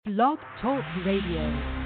Blog Talk Radio.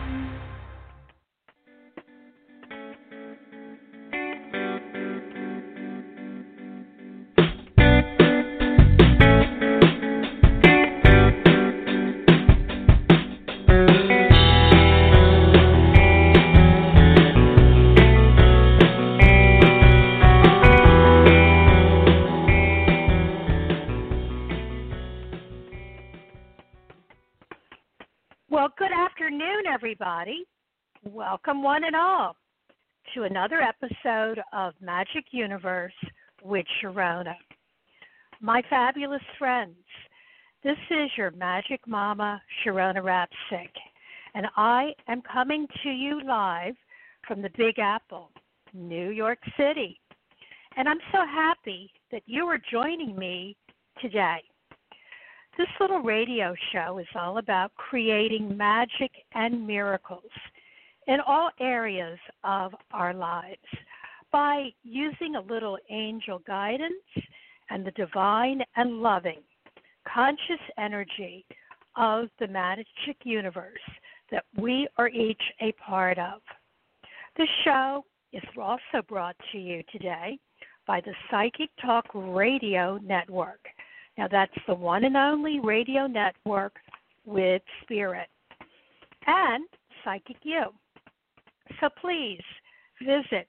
Well, good afternoon, everybody. Welcome, one and all, to another episode of Magic Universe with Sharona. My fabulous friends, this is your Magic Mama, Sharona Rapsick, and I am coming to you live from the Big Apple, New York City. And I'm so happy that you are joining me today. This little radio show is all about creating magic and miracles in all areas of our lives by using a little angel guidance and the divine and loving conscious energy of the magic universe that we are each a part of. The show is also brought to you today by the Psychic Talk Radio Network. Now, that's the one and only radio network with spirit and Psychic You. So please visit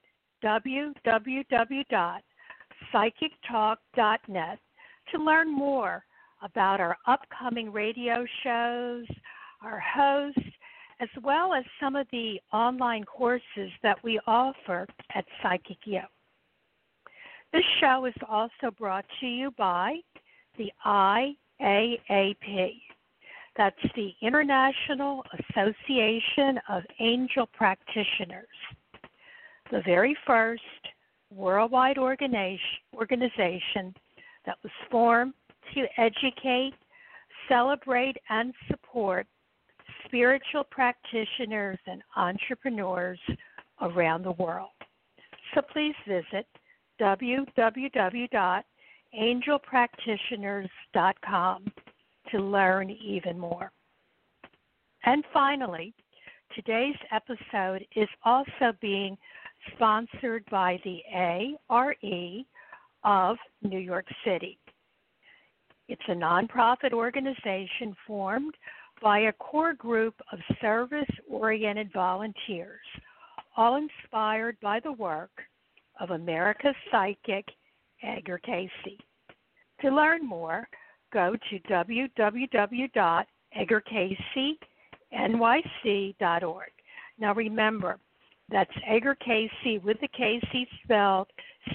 www.psychictalk.net to learn more about our upcoming radio shows, our hosts, as well as some of the online courses that we offer at Psychic You. This show is also brought to you by the IAAP. That's the International Association of Angel Practitioners, the very first worldwide organization that was formed to educate, celebrate, and support spiritual practitioners and entrepreneurs around the world. So please visit www.angelpractitioners.com to learn even more. And finally, today's episode is also being sponsored by the ARE of New York City. It's a nonprofit organization formed by a core group of service-oriented volunteers, all inspired by the work of America's psychic, Edgar Cayce. To learn more, go to www.edgarcaycenyc.org. Now remember, that's Edgar Cayce with the Cayce spelled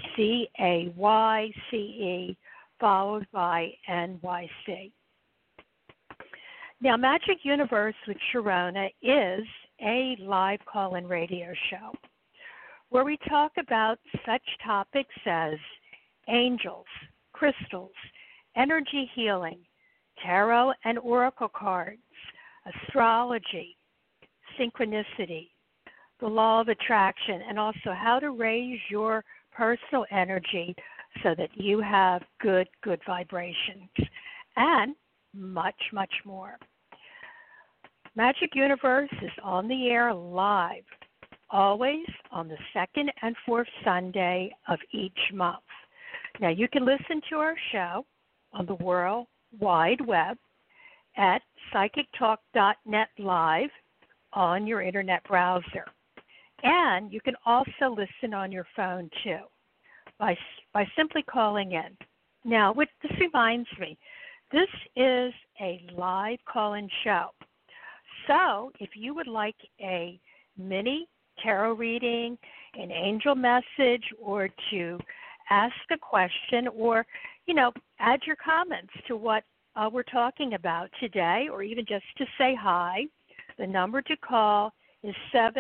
C-A-Y-C-E followed by N-Y-C. Now, Magic Universe with Sharona is a live call-in radio show where we talk about such topics as angels, crystals, energy healing, tarot and oracle cards, astrology, synchronicity, the law of attraction, and also how to raise your personal energy so that you have good vibrations, and much, much more. Magic Universe is on the air live, always on the second and fourth Sunday of each month. Now, you can listen to our show on the World Wide Web at psychictalk.net live on your internet browser. And you can also listen on your phone, too, by simply calling in. Now, this reminds me, this is a live call-in show. So if you would like a mini tarot reading, an angel message, or to ask a question, or, add your comments to what we're talking about today, or even just to say hi, the number to call is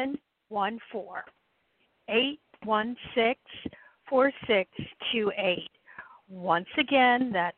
714-816-4628. Once again, that's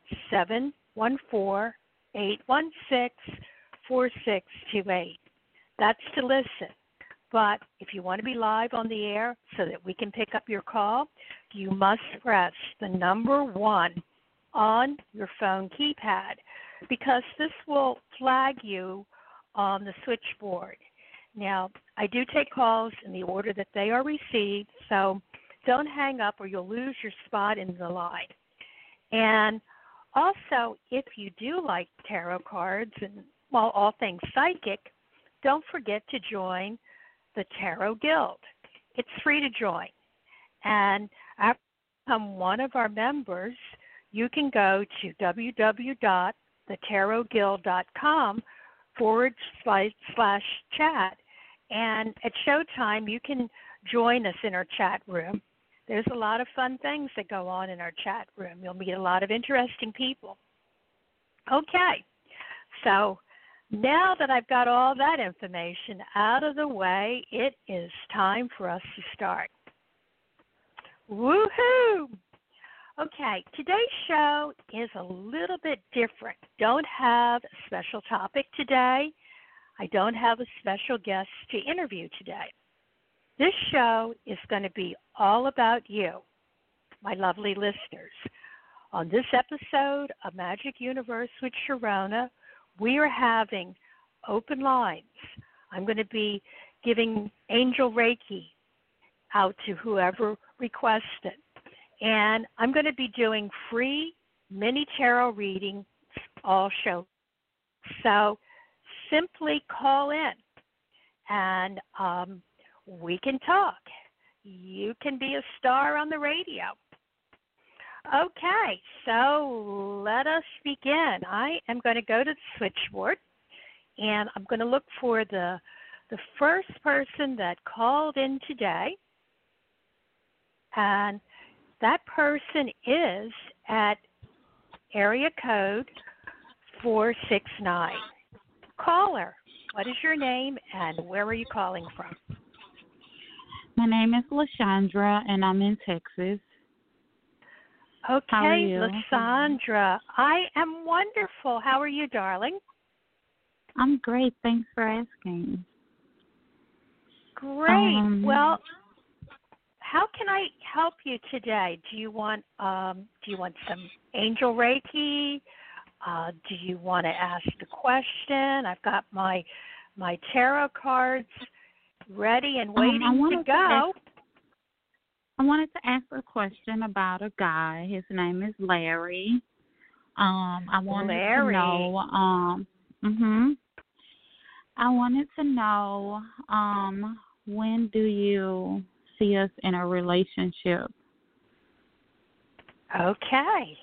714-816-4628. That's to listen. But if you want to be live on the air so that we can pick up your call, you must press the number 1 on your phone keypad, because this will flag you on the switchboard. Now, I do take calls in the order that they are received, so don't hang up or you'll lose your spot in the line. And also, if you do like tarot cards and, well, all things psychic, don't forget to join the Tarot Guild. It's free to join. And after you become one of our members, you can go to www.thetarotguild.com/chat. And at showtime, you can join us in our chat room. There's a lot of fun things that go on in our chat room. You'll meet a lot of interesting people. Okay, so now that I've got all that information out of the way, it is time for us to start. Woohoo! Okay, today's show is a little bit different. Don't have a special topic today. I don't have a special guest to interview today. This show is going to be all about you, my lovely listeners. On this episode of Magic Universe with Sharona, we are having open lines. I'm going to be giving Angel Reiki out to whoever requests it. And I'm going to be doing free mini tarot readings all show. So simply call in and we can talk. You can be a star on the radio. Okay, so let us begin. I am going to go to the switchboard, and I'm going to look for the first person that called in today. And that person is at area code 469. Caller, what is your name and where are you calling from? My name is LaShandra, and I'm in Texas. Okay, How are you? LaShandra, I am wonderful. How are you, darling? I'm great. Thanks for asking. Great. Well, how can I help you today? Do you want some Angel Reiki? Do you want to ask a question? I've got my tarot cards ready and waiting to go. I wanted to ask a question about a guy. His name is Larry. I wanted to know. I wanted to know when do you see us in a relationship? Okay.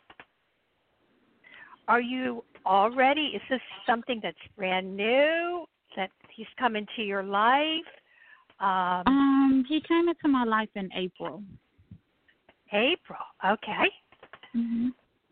Are you already? Is this something that's brand new? That he's come into your life? He came into my life in April. April, okay. Mm-hmm.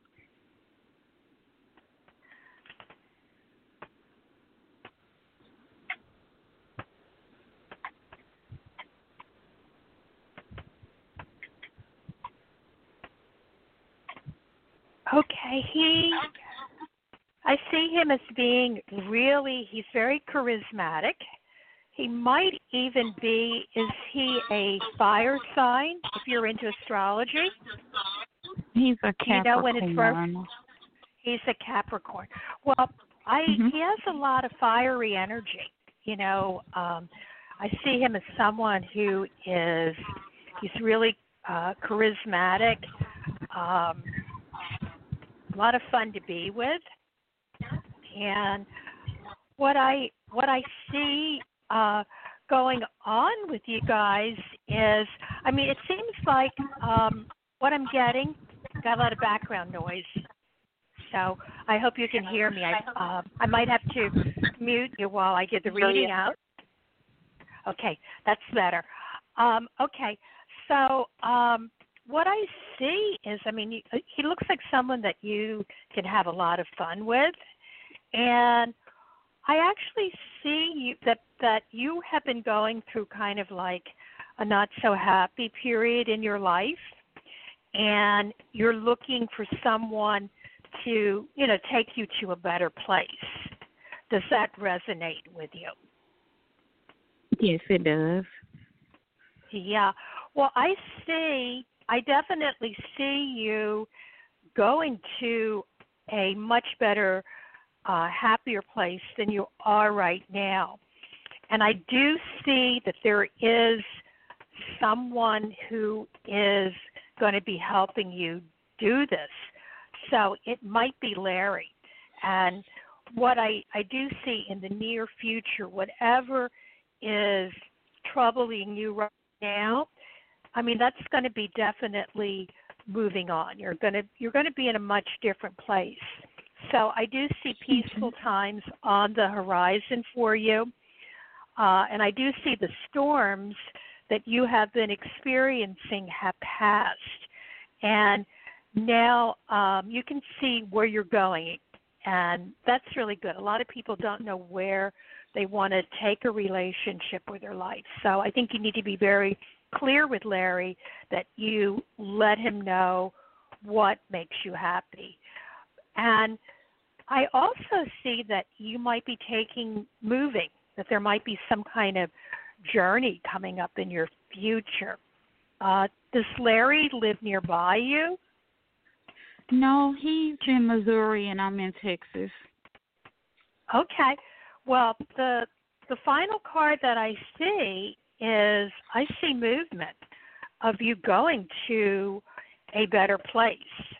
Okay, I see him as being he's very charismatic. He might even be, is he a fire sign, if you're into astrology? He's a Capricorn. Do you know when it's first? He's a Capricorn. Well, he has a lot of fiery energy. You know, I see him as someone who he's really charismatic, a lot of fun to be with. And what I see going on with you guys is, I mean, it seems like what I'm getting, got a lot of background noise, so I hope you can hear me. I might have to mute you while I get the reading out. Okay, that's better. Okay, so what I see is, I mean, he looks like someone that you can have a lot of fun with, and I actually see that you have been going through kind of like a not so happy period in your life, and you're looking for someone to, take you to a better place. Does that resonate with you? Yes, it does. Yeah. Well, I definitely see you going to a much better happier place than you are right now. And I do see that there is someone who is going to be helping you do this. So it might be Larry. And what I do see in the near future, whatever is troubling you right now, I mean, that's going to be definitely moving on. You're going to be in a much different place. So I do see peaceful times on the horizon for you. And I do see the storms that you have been experiencing have passed. And now you can see where you're going. And that's really good. A lot of people don't know where they want to take a relationship with their life. So I think you need to be very clear with Larry that you let him know what makes you happy. And I also see that you might be moving, that there might be some kind of journey coming up in your future. Does Larry live nearby you? No, he's in Missouri and I'm in Texas. Okay. Well, the final card that I see is I see movement of you going to a better place.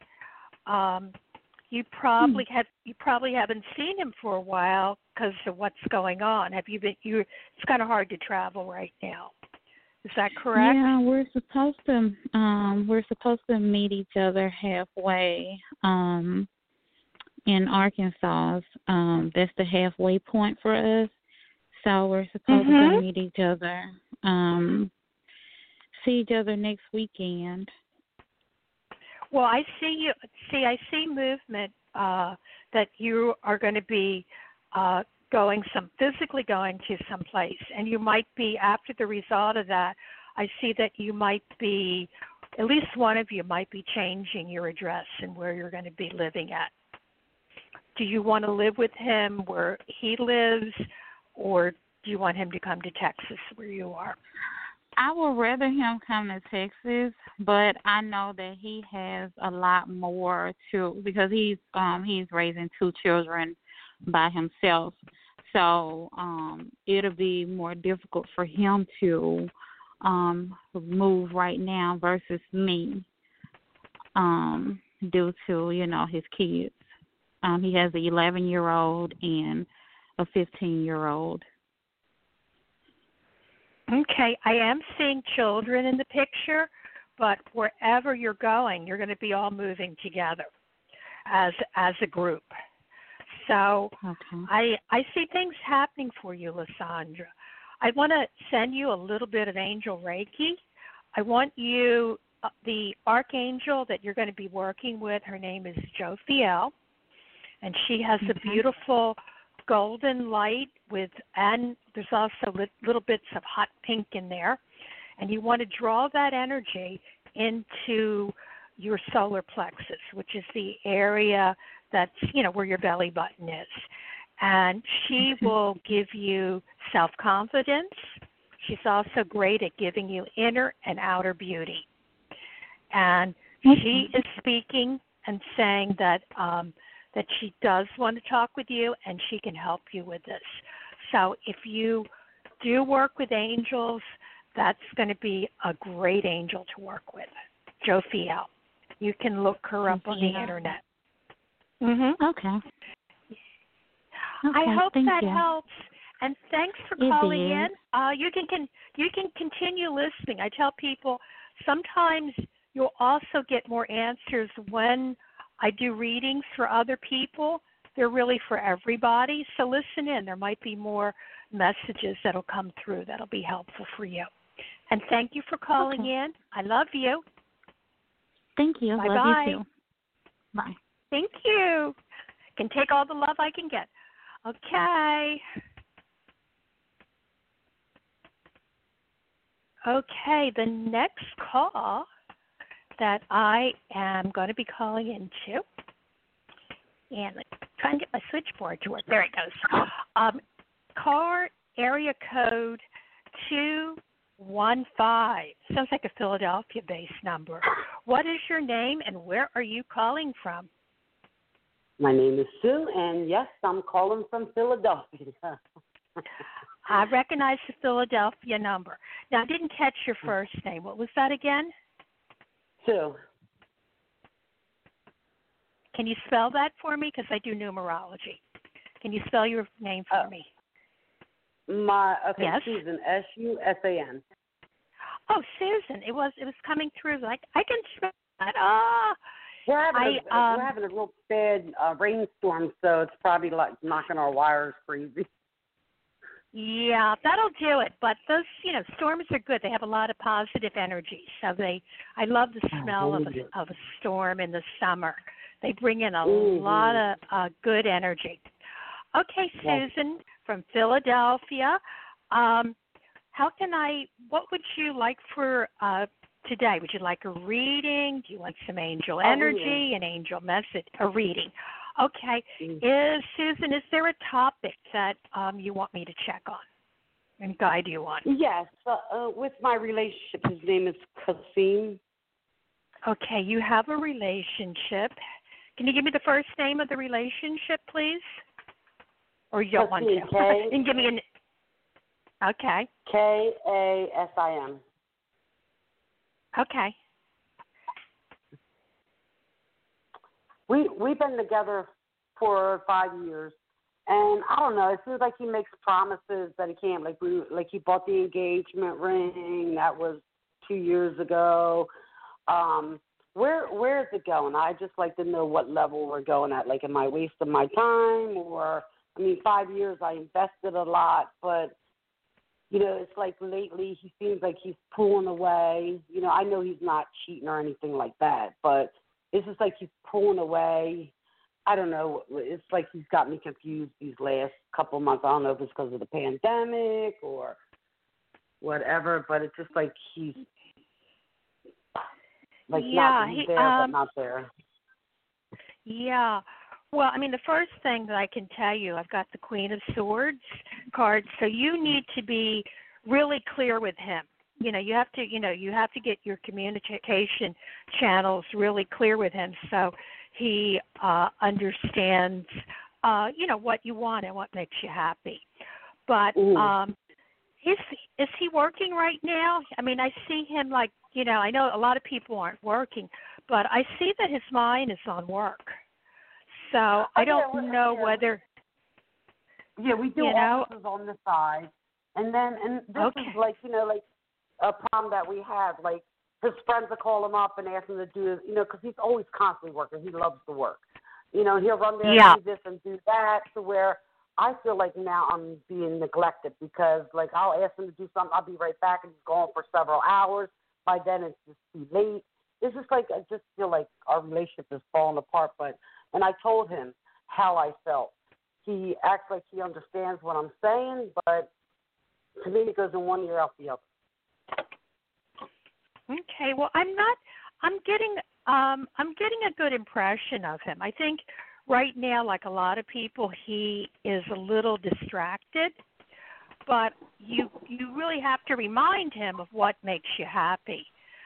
You probably haven't seen him for a while because of what's going on. Have you been? It's kind of hard to travel right now. Is that correct? Yeah, we're supposed to meet each other halfway in Arkansas. That's the halfway point for us. So we're supposed to meet each other, see each other next weekend. Well, I see movement that you are going to be physically going to some place, and you might be, after the result of that, I see that you might be, at least one of you might be changing your address and where you're going to be living at. Do you want to live with him where he lives, or do you want him to come to Texas where you are? I would rather him come to Texas, but I know that he has a lot more because he's raising 2 children by himself. So it'll be more difficult for him to move right now versus me due to, his kids. He has an 11-year-old and a 15-year-old. Okay, I am seeing children in the picture, but wherever you're going, you're going to be all moving together as a group. So I see things happening for you, Lysandra. I want to send you a little bit of angel Reiki. I want you, the archangel that you're going to be working with, her name is Jophiel, and she has a beautiful golden light and there's also little bits of hot pink in there. And you want to draw that energy into your solar plexus, which is the area that's, where your belly button is. And she will give you self-confidence. She's also great at giving you inner and outer beauty. And she is speaking and saying that she does want to talk with you and she can help you with this. So if you do work with angels, that's going to be a great angel to work with, Jophiel. You can look her up on the internet. Okay. I hope that you. helps. And thanks for calling in. You can continue listening. I tell people sometimes you'll also get more answers when I do readings for other people. They're really for everybody. So listen in. There might be more messages that'll come through that'll be helpful for you. And thank you for calling in. I love you. Thank you. Bye-bye. Love you too. Bye. Thank you. Can take all the love I can get. Okay. Okay, the next call that I am going to be calling into, and trying to get my switchboard to work. There it goes. Car area code 215. Sounds like a Philadelphia-based number. What is your name and where are you calling from? My name is Sue, and yes, I'm calling from Philadelphia. I recognize the Philadelphia number. Now, I didn't catch your first name. What was that again? Sue. Can you spell that for me? Because I do numerology. Can you spell your name for me? Yes. Susan, Susan. Oh, Susan. It was coming through. Like I can spell that. We're having a real bad rainstorm, so it's probably like knocking our wires crazy. Yeah, that'll do it. But those, storms are good. They have a lot of positive energy. So I love the smell of a storm in the summer. They bring in a lot of good energy. Okay, Susan from Philadelphia. What would you like for today? Would you like a reading? Do you want some angel energy, an angel message, a reading? Okay. Susan, is there a topic that you want me to check on and guide you on? Yes. With my relationship, his name is Kasim. Okay, you have a relationship. Can you give me the first name of the relationship, please? Or you don't want to? And give me an... Okay. Kasim. Okay. We've been together for 5 years, and I don't know. It seems like he makes promises that he can't. Like he bought the engagement ring. That was 2 years ago. Where is it going? I just like to know what level we're going at. Like, am I wasting my time? Or, 5 years I invested a lot, but, it's like lately he seems like he's pulling away. I know he's not cheating or anything like that, but it's just like he's pulling away. I don't know. It's like he's got me confused these last couple of months. I don't know if it's because of the pandemic or whatever, but it's just like he's like not there, but not there. Yeah. Well, the first thing that I can tell you, I've got the Queen of Swords card, so you need to be really clear with him. You have to get your communication channels really clear with him so he understands, what you want and what makes you happy. But is he working right now? I see him like, I know a lot of people aren't working, but I see that his mind is on work. So I don't know whether. Yeah, we do offices on the side, and this is like a problem that we have. Like his friends will call him up and ask him to do, because he's always constantly working. He loves to work. He'll run there and do this and do that. To where I feel like now I'm being neglected because like I'll ask him to do something, I'll be right back, and he's gone for several hours. By then it's just too late. It's just like I just feel like our relationship is falling apart. And I told him how I felt. He acts like he understands what I'm saying, but to me it goes in one ear out the other. Okay, well I'm getting a good impression of him. I think right now, like a lot of people, he is a little distracted, but you really have to remind him of what makes you happy.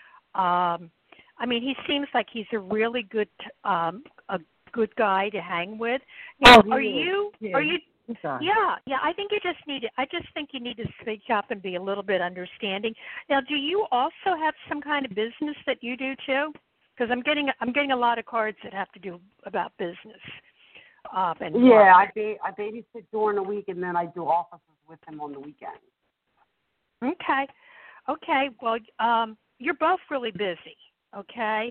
He seems like he's a really good good guy to hang with. Now, are you? Yeah. I think you need to speak up and be a little bit understanding. Now, do you also have some kind of business that you do too? Because I'm getting a lot of cards that have to do about business. I babysit during the week, and then I do offices with him on the weekend. Okay. Well, you're both really busy. Okay.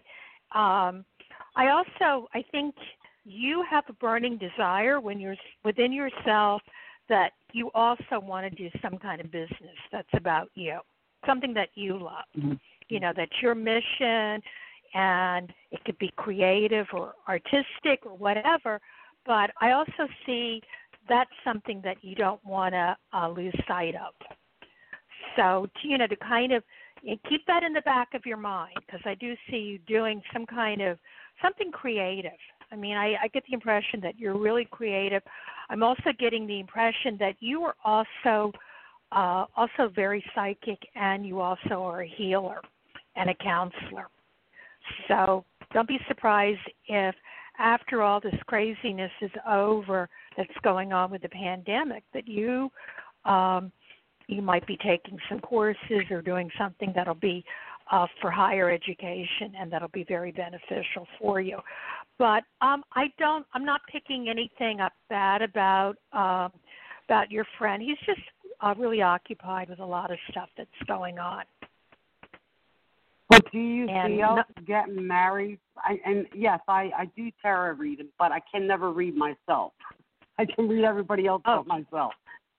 I think you have a burning desire when you're within yourself that you also want to do some kind of business that's about you, something that you love. Mm-hmm. That's your mission, and it could be creative or artistic or whatever. But I also see that's something that you don't want to lose sight of. So, to kind of keep that in the back of your mind, because I do see you doing something creative. I get the impression that you're really creative. I'm also getting the impression that you are also very psychic, and you also are a healer and a counselor. So don't be surprised if after all this craziness is over that's going on with the pandemic, that you might be taking some courses or doing something that'll be for higher education, and that'll be very beneficial for you. But I'm not picking anything up bad about your friend. He's just really occupied with a lot of stuff that's going on. But do you see us getting married? Yes, I do tarot read, but I can never read myself. I can read everybody else but myself.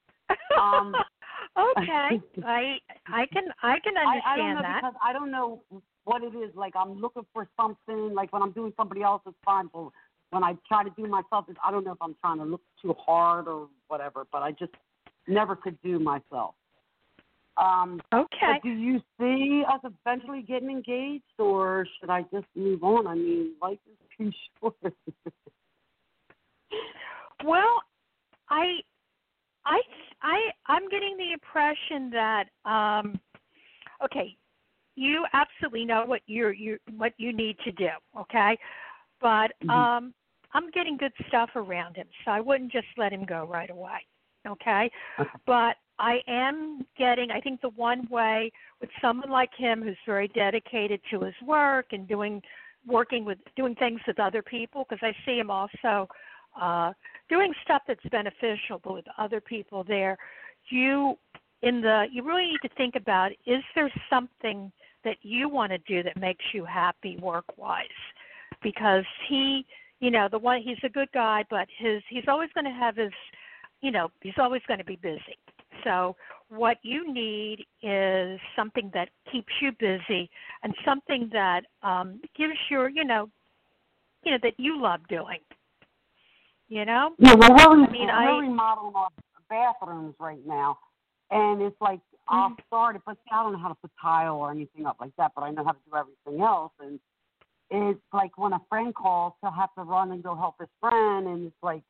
Okay, I can understand I don't know that. Because I don't know what it is. Like, I'm looking for something. Like, when I'm doing somebody else, it's fine. But when I try to do myself, I don't know if I'm trying to look too hard or whatever. But I just never could do myself. Okay. But do you see us eventually getting engaged, or should I just move on? I mean, life is too short. Well, I'm getting the impression that okay, you absolutely know what what you need to do, okay? But I'm getting good stuff around him, so I wouldn't just let him go right away, okay? But I am getting, I think the one way with someone like him who's very dedicated to his work and doing things with other people, because I see him also doing stuff that's beneficial, but with other people there, you really need to think about, is there something that you want to do that makes you happy work-wise? Because he's a good guy, but he's always going to have he's always going to be busy. So what you need is something that keeps you busy and something that gives your, that you love doing. Yeah, well, we're remodeling our bathrooms right now, and it's like I'll start it, but I don't know how to put tile or anything up like that, but I know how to do everything else. And it's like when a friend calls, he'll have to run and go help his friend, and it's like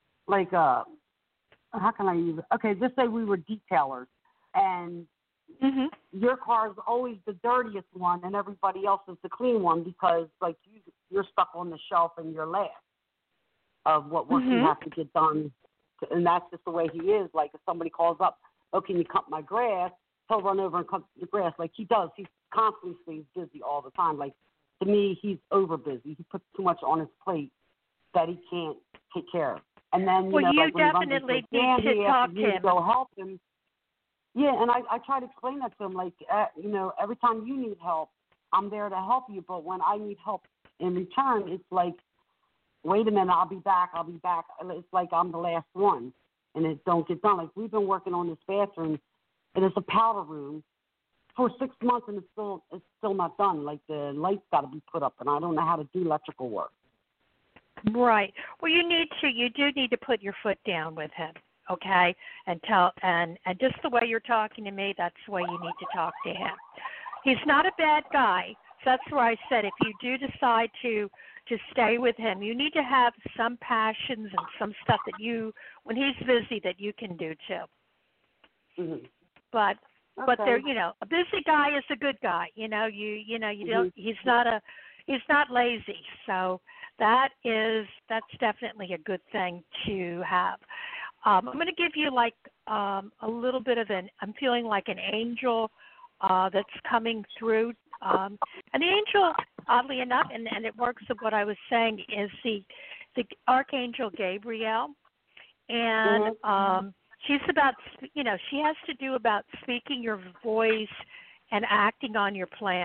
how can I use it? Okay, just say we were detailers, and your car is always the dirtiest one, and everybody else is the clean one because, like, you're stuck on the shelf and you're last of what work you have to get done. And that's just the way he is. Like, if somebody calls up, oh, can you cut my grass? He'll run over and cut the grass like he does. He constantly stays busy all the time. Like, to me, he's over busy. He puts too much on his plate that he can't take care of. And then, you like definitely need to talk to him. Go help him. Yeah, and I try to explain that to him. Like, every time you need help, I'm there to help you. But when I need help in return, it's like, wait a minute, I'll be back. It's like I'm the last one, and it don't get done. Like, we've been working on this bathroom, and it's a powder room for 6 months, and it's still not done. Like, the lights got to be put up, and I don't know how to do electrical work. Right. Well, you do need to put your foot down with him, okay? And just the way you're talking to me, that's the way you need to talk to him. He's not a bad guy. So that's where I said if you do decide to stay with him, you need to have some passions and some stuff that when he's busy, that you can do too. But they're, a busy guy is a good guy. You don't. He's not lazy. So that's definitely a good thing to have. I'm going to give you like a little bit of I'm feeling like an angel that's coming through. And the angel, oddly enough, and it works with what I was saying, is the Archangel Gabriel. And she's about, she has to do about speaking your voice and acting on your plans.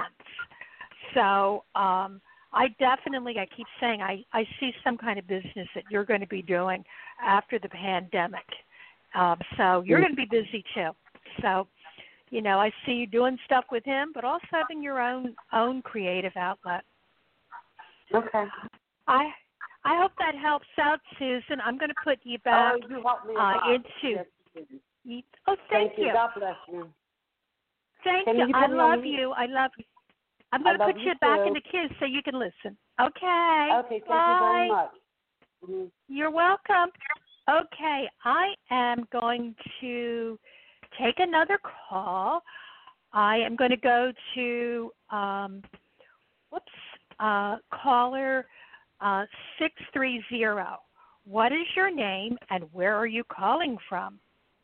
So I keep saying, I see some kind of business that you're going to be doing after the pandemic. So you're going to be busy too. So, I see you doing stuff with him, but also having your own creative outlet. Okay. I hope that helps out, Susan. I'm going to put you back you helped me into. Yes, thank you. God bless you. Thank you. I love you. I'm going to put you back into kids so you can listen. Okay. Okay. Thank you very much. You're welcome. Okay. I am going to take another call. I am going to go to caller 630. What is your name and where are you calling from?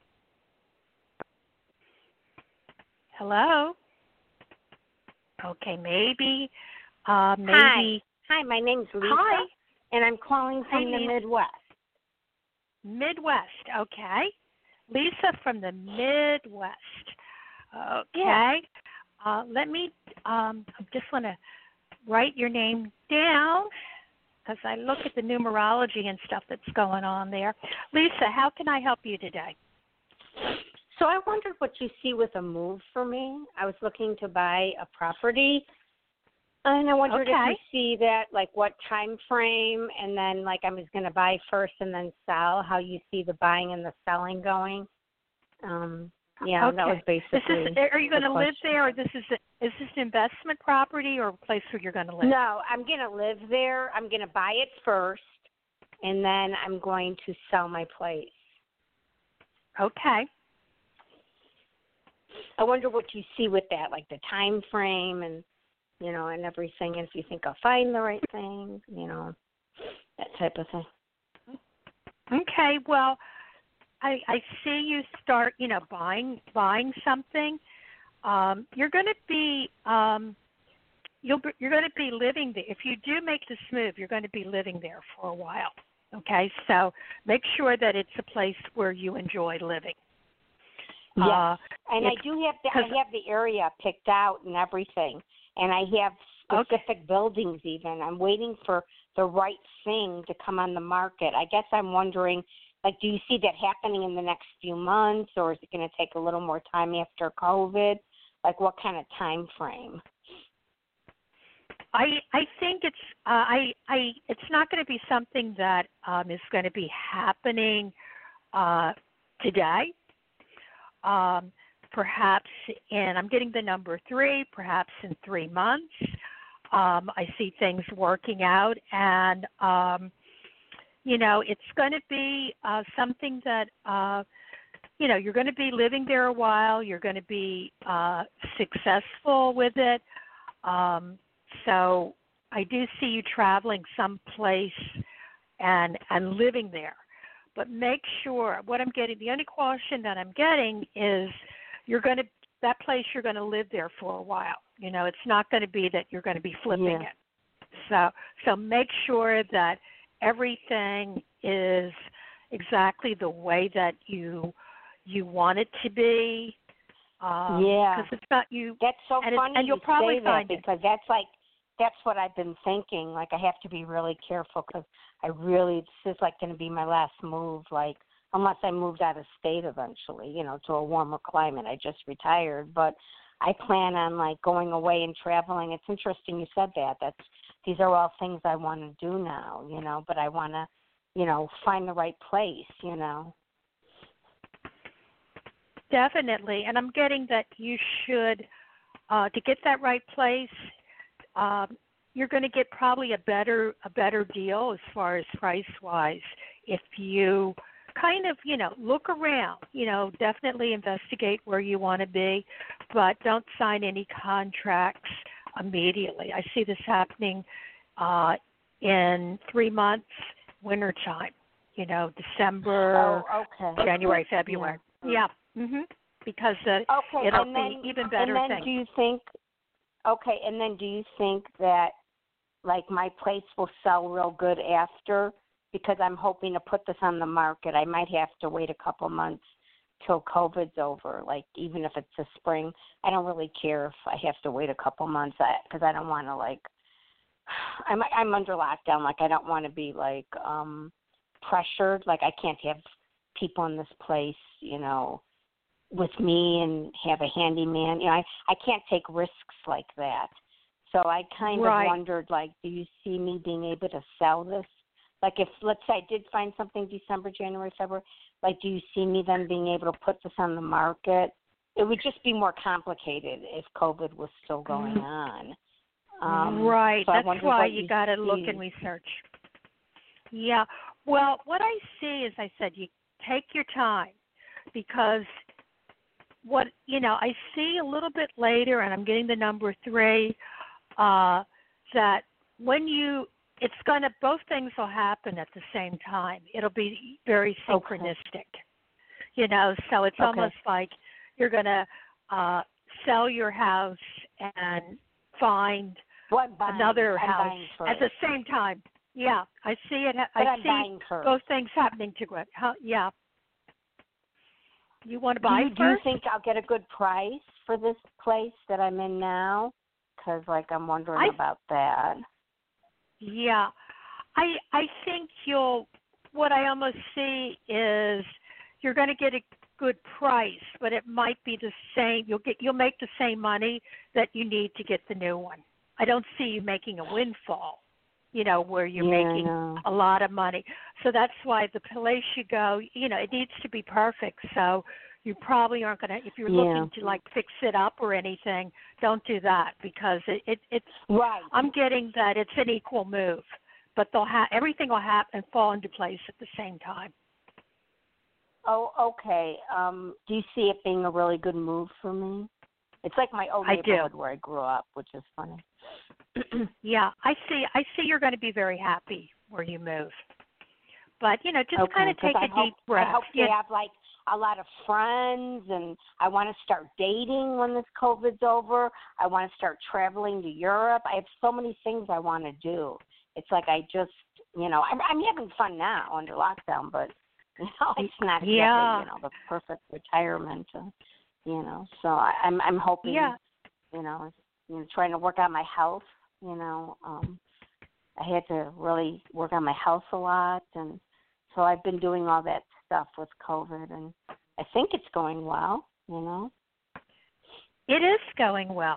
Hello? Okay, maybe. Hi, my name's Lisa, Hi. and I'm calling from the Midwest. Midwest, okay. Lisa from the Midwest. Okay. Yeah. Let me, I just want to write your name down because I look at the numerology and stuff that's going on there. Lisa, how can I help you today? So I wondered what you see with a move for me. I was looking to buy a property, and I wondered if you see that, like what time frame, and then like I was going to buy first and then sell, how you see the buying and the selling going. Yeah, that was basically. Are you going to live there, or is this an investment property or a place where you're going to live? No, I'm going to live there. I'm going to buy it first, and then I'm going to sell my place. Okay. I wonder what you see with that, like the time frame and, and everything, and if you think I'll find the right thing, that type of thing. Okay, well, I see you start, buying something. You're going to be you're going to be living there. If you do make this move, you're going to be living there for a while. Okay, so make sure that it's a place where you enjoy living. Yes, and I do have I have the area picked out and everything, and I have specific buildings even. I'm waiting for the right thing to come on the market. I guess I'm wondering, like, do you see that happening in the next few months, or is it going to take a little more time after COVID? Like, what kind of time frame? I think it's it's not going to be something that is going to be happening today. Perhaps I'm getting the number 3, perhaps in 3 months. I see things working out, and, it's going to be something that, you're going to be living there a while. You're going to be successful with it. So I do see you traveling someplace and living there. But make sure, the only caution that I'm getting is that place you're going to live there for a while. It's not going to be that you're going to be flipping it. So make sure that everything is exactly the way that you want it to be. Because it's not you. That's so funny and you'll probably say find that because that's what I've been thinking. Like, I have to be really careful because this is like going to be my last move, like, unless I moved out of state eventually, to a warmer climate. I just retired, but I plan on, like, going away and traveling. It's interesting you said that. These are all things I want to do now, but I want to, find the right place, Definitely, and I'm getting that you should, to get that right place, you're going to get probably a better deal as far as price-wise if you kind of, look around, definitely investigate where you want to be, but don't sign any contracts immediately. I see this happening in 3 months, wintertime, December, January, February. Yeah. Because it'll be even better and then thing. Do you think that, like, my place will sell real good after? Because I'm hoping to put this on the market. I might have to wait a couple months till COVID's over. Like, even if it's the spring, I don't really care if I have to wait a couple months because I don't want to, like, I'm under lockdown. Like, I don't want to be, like, pressured. Like, I can't have people in this place, with me and have a handyman. I can't take risks like that. So I kind of wondered, like, do you see me being able to sell this? Like, if, let's say, I did find something December, January, February, like, do you see me then being able to put this on the market? It would just be more complicated if COVID was still going on. Right. So that's why you got to look and research. Yeah. Well, what I see is, I said, you take your time because I see a little bit later, and I'm getting the number 3, that when you both things will happen at the same time. It'll be very synchronistic. You know, so it's almost like you're going to sell your house and find another house at the same time. Yeah, I see it. I see both things happening together. Yeah. You want to buy first? Do you think I'll get a good price for this place that I'm in now? Because, I'm wondering about that. Yeah. I think what I almost see is you're going to get a good price, but it might be the same. You'll make the same money that you need to get the new one. I don't see you making a windfall, where you're making a lot of money. So that's why the place you go, it needs to be perfect. So you probably aren't going to, if you're looking to fix it up or anything, don't do that because it's right. I'm getting that it's an equal move, but everything will happen and fall into place at the same time. Oh, okay. Do you see it being a really good move for me? It's like my old neighborhood where I grew up, which is funny. Yeah, I see you're going to be very happy where you move. But, just kind of take a deep breath. I hope you have, a lot of friends, and I want to start dating when this COVID's over. I want to start traveling to Europe. I have so many things I want to do. It's like I just, I'm having fun now under lockdown, but, it's not exactly, the perfect retirement, So I'm hoping, trying to work on my health, I had to really work on my health a lot, and so I've been doing all that stuff with COVID, and I think it's going well, It is going well.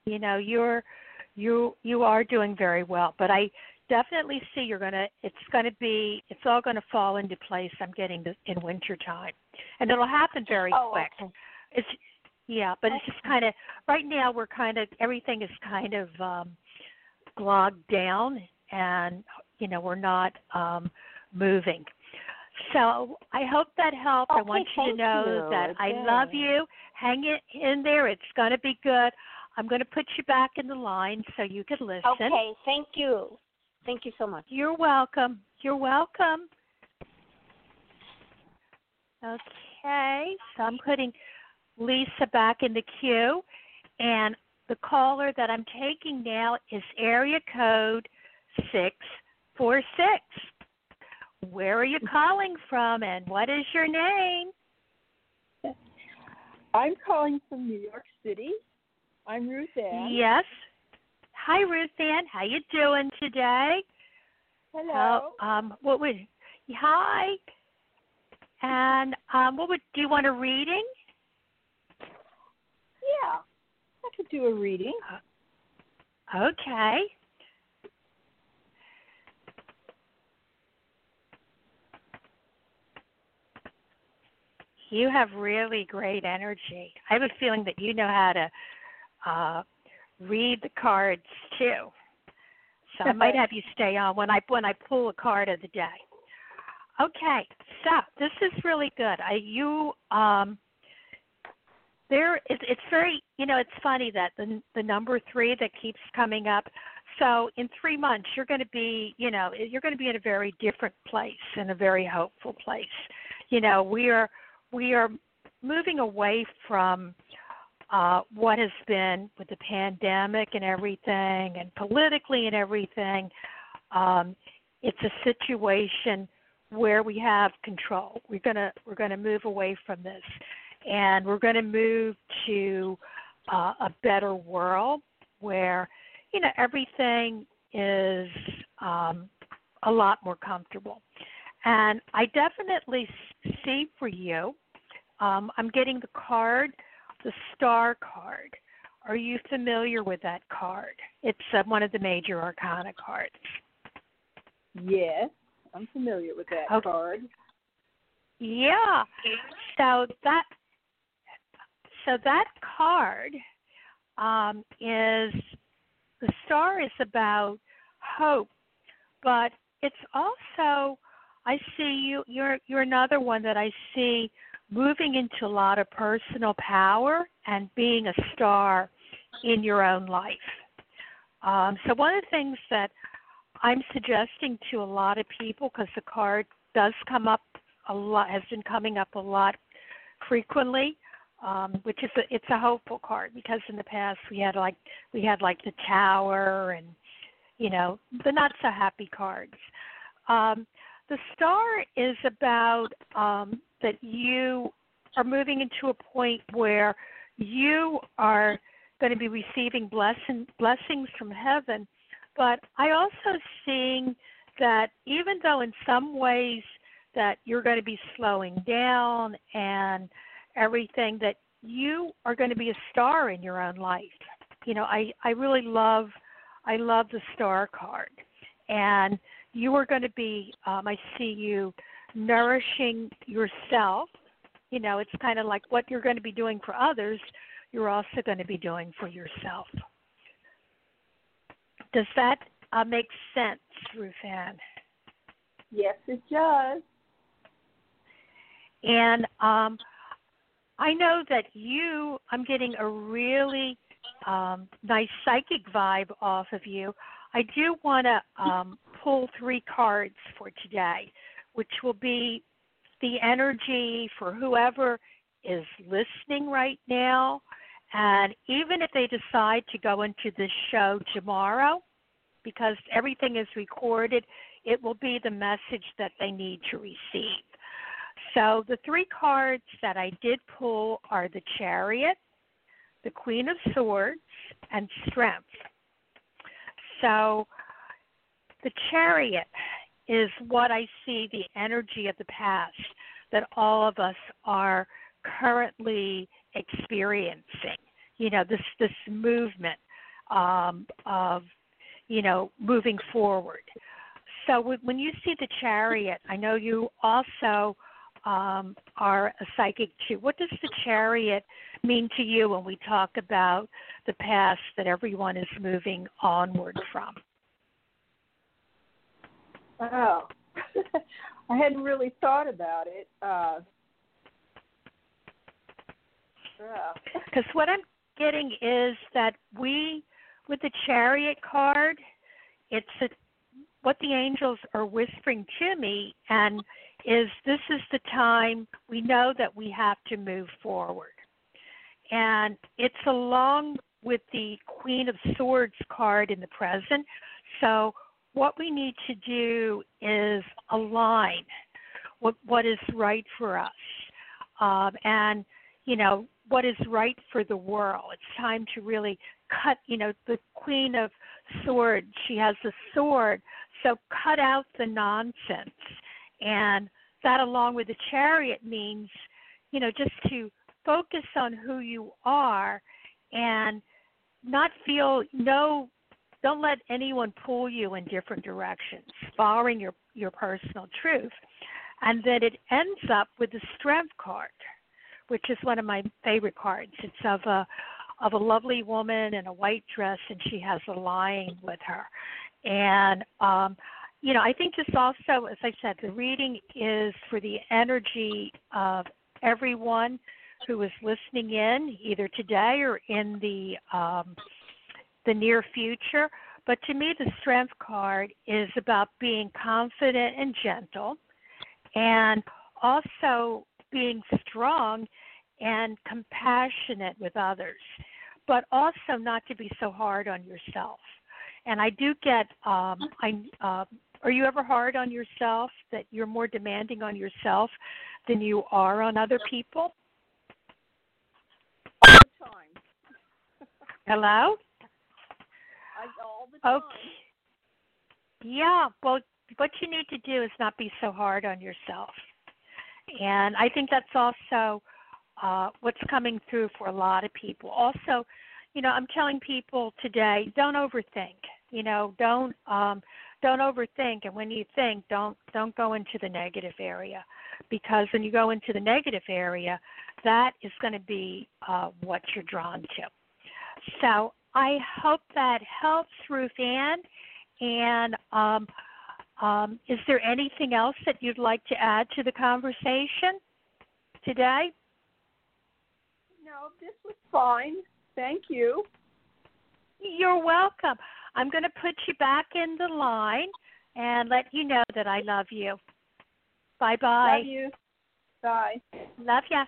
You are doing very well, but I definitely see it's all going to fall into place. I'm getting in winter time, and it'll happen very quick. Okay. But it's just kind of right now everything is kind of glogged down, and we're not moving. So I hope that helped. Okay, I want you to know that I love you. Hang it in there. It's going to be good. I'm going to put you back in the line so you can listen. Okay, thank you. Thank you so much. You're welcome. You're welcome. Okay, so I'm putting Lisa back in the queue, and the caller that I'm taking now is area code 646. Where are you calling from, and what is your name? I'm calling from New York City. I'm Ruth Ann. Yes. Hi, Ruth Ann. How you doing today? Hello. Hi. And do you want a reading? Yeah, I could do a reading. Okay. You have really great energy. I have a feeling that you know how to read the cards too. So I might have you stay on when I pull a card of the day. Okay, so this is really good. It's very, it's funny that the number 3 that keeps coming up. So in 3 months, you're going to be, you're going to be in a very different place, in a very hopeful place. We are moving away from what has been with the pandemic and everything, and politically and everything. It's a situation where we have control. We're gonna move away from this, and we're going to move to a better world where everything is a lot more comfortable. And I definitely see for you, I'm getting the card, the Star card. Are you familiar with that card? It's one of the major arcana cards. Yes, I'm familiar with that card. Yeah. So that card is, the Star is about hope, but it's also, I see you're another one that I see moving into a lot of personal power and being a star in your own life. So one of the things that I'm suggesting to a lot of people, because the card does come up a lot, has been coming up a lot frequently, which is it's a hopeful card, because in the past we had like the Tower and the not so happy cards. The Star is about that you are moving into a point where you are going to be receiving blessings from heaven. But I also seeing that even though in some ways that you're going to be slowing down and everything, that you are going to be a star in your own life. I really love the Star card. And you are going to be, I see you nourishing yourself. It's kind of like what you're going to be doing for others, you're also going to be doing for yourself. Does that make sense, Ruth Ann? Yes, it does. And I know that I'm getting a really nice psychic vibe off of you. I do want to pull 3 cards for today, which will be the energy for whoever is listening right now. And even if they decide to go into this show tomorrow, because everything is recorded, it will be the message that they need to receive. So the 3 cards that I did pull are the Chariot, the Queen of Swords, and Strength. So the Chariot is what I see, the energy of the past that all of us are currently experiencing. This movement of moving forward. So when you see the Chariot, I know you also are a psychic too. What does the Chariot mean to you when we talk about the past that everyone is moving onward from? Oh, I hadn't really thought about it. Because what I'm getting is that with the Chariot card, what the angels are whispering to me, and this is the time we know that we have to move forward. And it's along with the Queen of Swords card in the present. So what we need to do is align what is right for us, and what is right for the world. It's time to really cut. The Queen of Swords, she has a sword, so cut out the nonsense. And that, along with the Chariot, means just to focus on who you are and not feel don't let anyone pull you in different directions, following your personal truth. And then it ends up with the Strength card, which is one of my favorite cards. It's of a lovely woman in a white dress, and she has a lion with her. And I think this also, as I said, the reading is for the energy of everyone who is listening in, either today or in the near future. But to me, the Strength card is about being confident and gentle, and also being strong and compassionate with others, but also not to be so hard on yourself. And I do get, are you ever hard on yourself, that you're more demanding on yourself than you are on other people? All the time. Hello? All the time. Okay. Yeah, well, what you need to do is not be so hard on yourself. And I think that's also what's coming through for a lot of people. Also, I'm telling people today, don't overthink. Don't overthink. And when you think, don't go into the negative area, because when you go into the negative area, that is going to be what you're drawn to. So I hope that helps, Ruth Ann. And is there anything else that you'd like to add to the conversation today? No, this was fine. Thank you. You're welcome. I'm going to put you back in the line and let you know that I love you. Bye-bye. Love you. Bye. Love ya.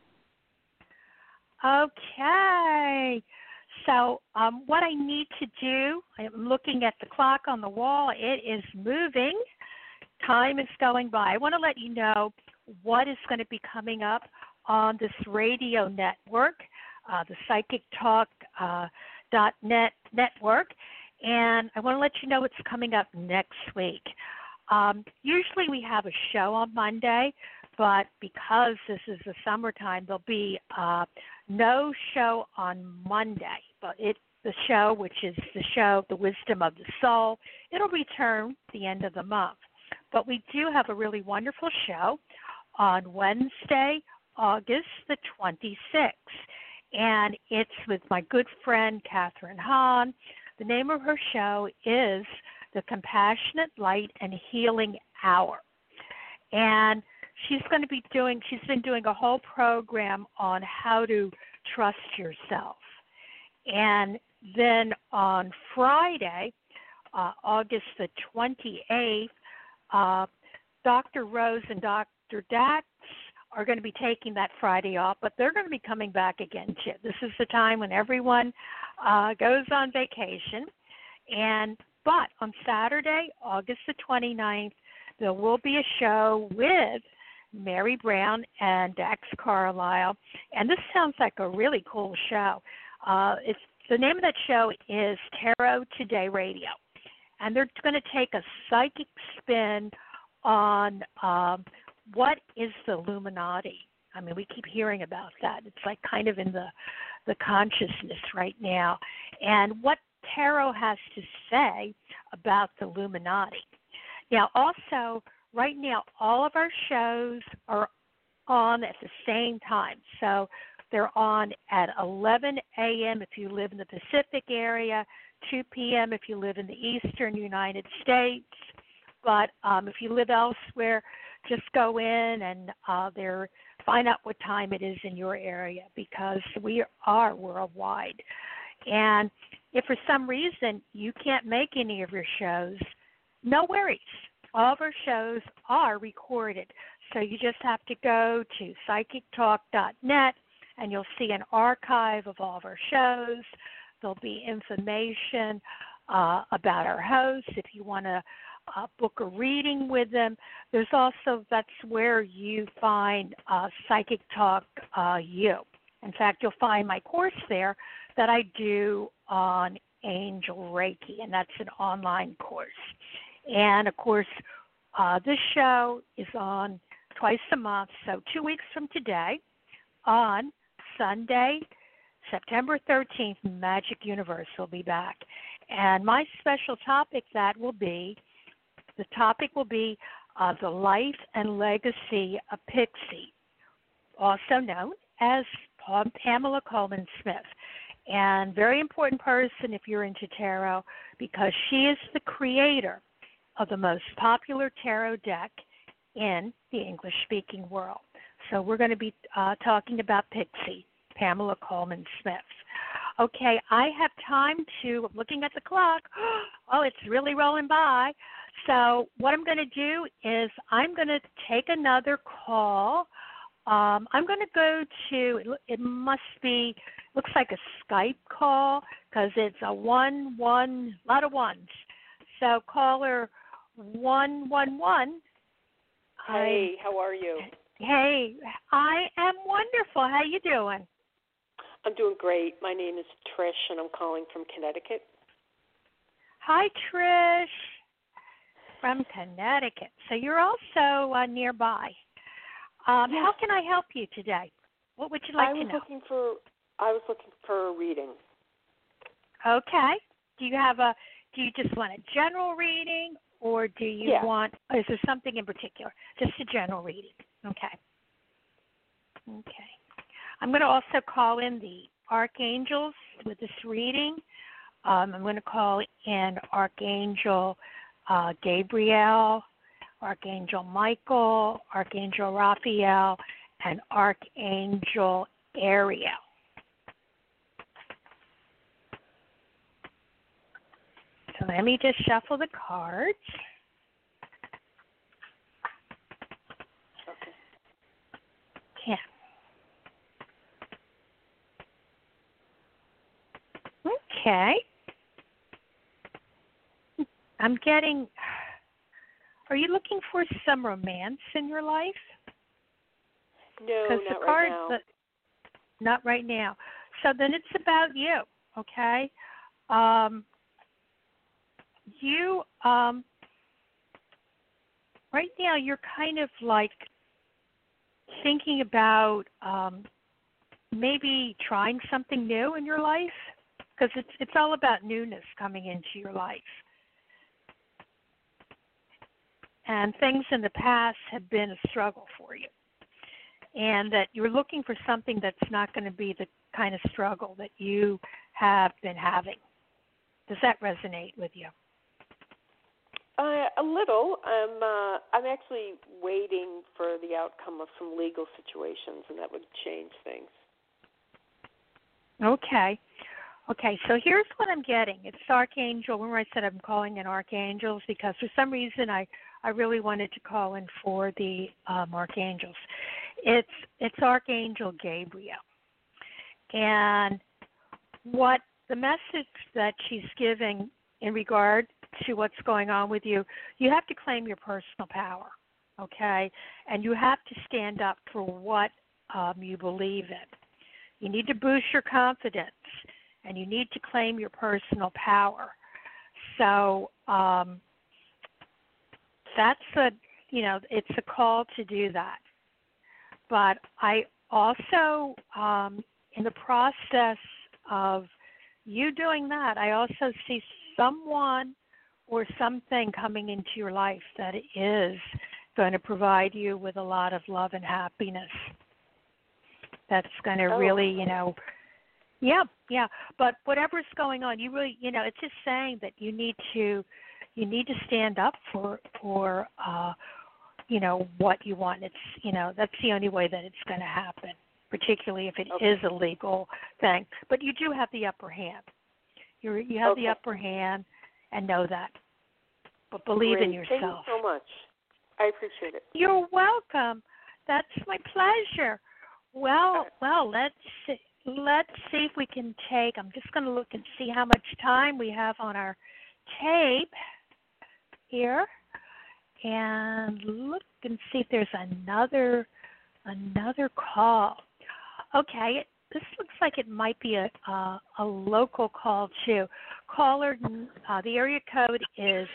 Okay. So what I need to do, I'm looking at the clock on the wall. It is moving. Time is going by. I want to let you know what is going to be coming up on this radio network, the Psychic Talk .net network, and I want to let you know what's coming up next week. Usually we have a show on Monday, but because this is the summertime, there'll be no show on Monday. But the show, which is the show, The Wisdom of the Soul, it'll return at the end of the month. But we do have a really wonderful show on Wednesday, August the 26th. And it's with my good friend, Catherine Hahn. The name of her show is The Compassionate Light and Healing Hour. And she's been doing a whole program on how to trust yourself. And then on Friday, August the 28th, Dr. Rose and Dr. Dax are going to be taking that Friday off, but they're going to be coming back again too. This is the time when everyone goes on vacation. But on Saturday, August the 29th, there will be a show with Mary Brown and Dax Carlisle, and this sounds like a really cool show. The name of that show is Tarot Today Radio, and they're going to take a psychic spin on what is the Illuminati. I mean, we keep hearing about that. It's like kind of in the consciousness right now, and what tarot has to say about the Illuminati. Now, also, right now, all of our shows are on at the same time. So they're on at 11 a.m. if you live in the Pacific area, 2 p.m. if you live in the eastern United States. But if you live elsewhere, just go in and find out what time it is in your area, because we are worldwide. And if for some reason you can't make any of your shows, no worries. All of our shows are recorded. So you just have to go to psychictalk.net and you'll see an archive of all of our shows. There'll be information about our hosts if you want to book a reading with them. There's also, that's where you find Psychic Talk U. In fact, you'll find my course there that I do on Angel Reiki, and that's an online course. And, of course, this show is on twice a month, so 2 weeks from today, on Sunday, September 13th, Magic Universe will be back. And my special topic the topic will be the life and legacy of Pixie, also known as Pamela Coleman Smith. And very important person if you're into tarot, because she is the creator of the most popular tarot deck in the English-speaking world. So we're going to be talking about Pixie, Pamela Coleman Smith. Okay, I have time to, looking at the clock, oh, it's really rolling by. So what I'm going to do is I'm going to take another call. I'm going to go to, it must be, looks like a Skype call because it's a lot of ones. So caller 111. Hey, how are you? Hey, I am wonderful. How you doing? I'm doing great. My name is Trish, and I'm calling from Connecticut. Hi, Trish, from Connecticut. So you're also nearby. How can I help you today? What would you like to know? I was looking for a reading. Okay. Do you just want a general reading, or do you want, is there something in particular? Just a general reading. Okay. I'm going to also call in the archangels with this reading. I'm going to call in Archangel Gabriel, Archangel Michael, Archangel Raphael, and Archangel Ariel. let me just shuffle the cards. Okay. Yeah. Okay. I'm getting. Are you looking for some romance in your life? No, Because not the right cards, now. Not right now. So then it's about you, okay? You right now you're kind of like thinking about maybe trying something new in your life, because it's all about newness coming into your life. And things in the past have been a struggle for you. And that you're looking for something that's not going to be the kind of struggle that you have been having. Does that resonate with you? A little. I'm actually waiting for the outcome of some legal situations, and that would change things. Okay. Okay, so here's what I'm getting. It's Archangel. Remember I said I'm calling in Archangels because for some reason I really wanted to call in for the Archangels. It's Archangel Gabriel. And what the message that she's giving in regard to what's going on with you, you have to claim your personal power, okay? And you have to stand up for what you believe in. You need to boost your confidence, and you need to claim your personal power. So that's it's a call to do that. But I also, in the process of you doing that, I also see someone or something coming into your life that is going to provide you with a lot of love and happiness. That's going to really, yeah. But whatever's going on, you really, it's just saying that you need to stand up for what you want. It's, that's the only way that it's going to happen, particularly if it is a legal thing. But you do have the upper hand. You have the upper hand, and know that. But believe in yourself. Thank you so much. I appreciate it. You're welcome. That's my pleasure. Well, let's see if we can take. I'm just going to look and see how much time we have on our tape here, and look and see if there's another call. Okay, this looks like it might be a local call too. Caller, the area code is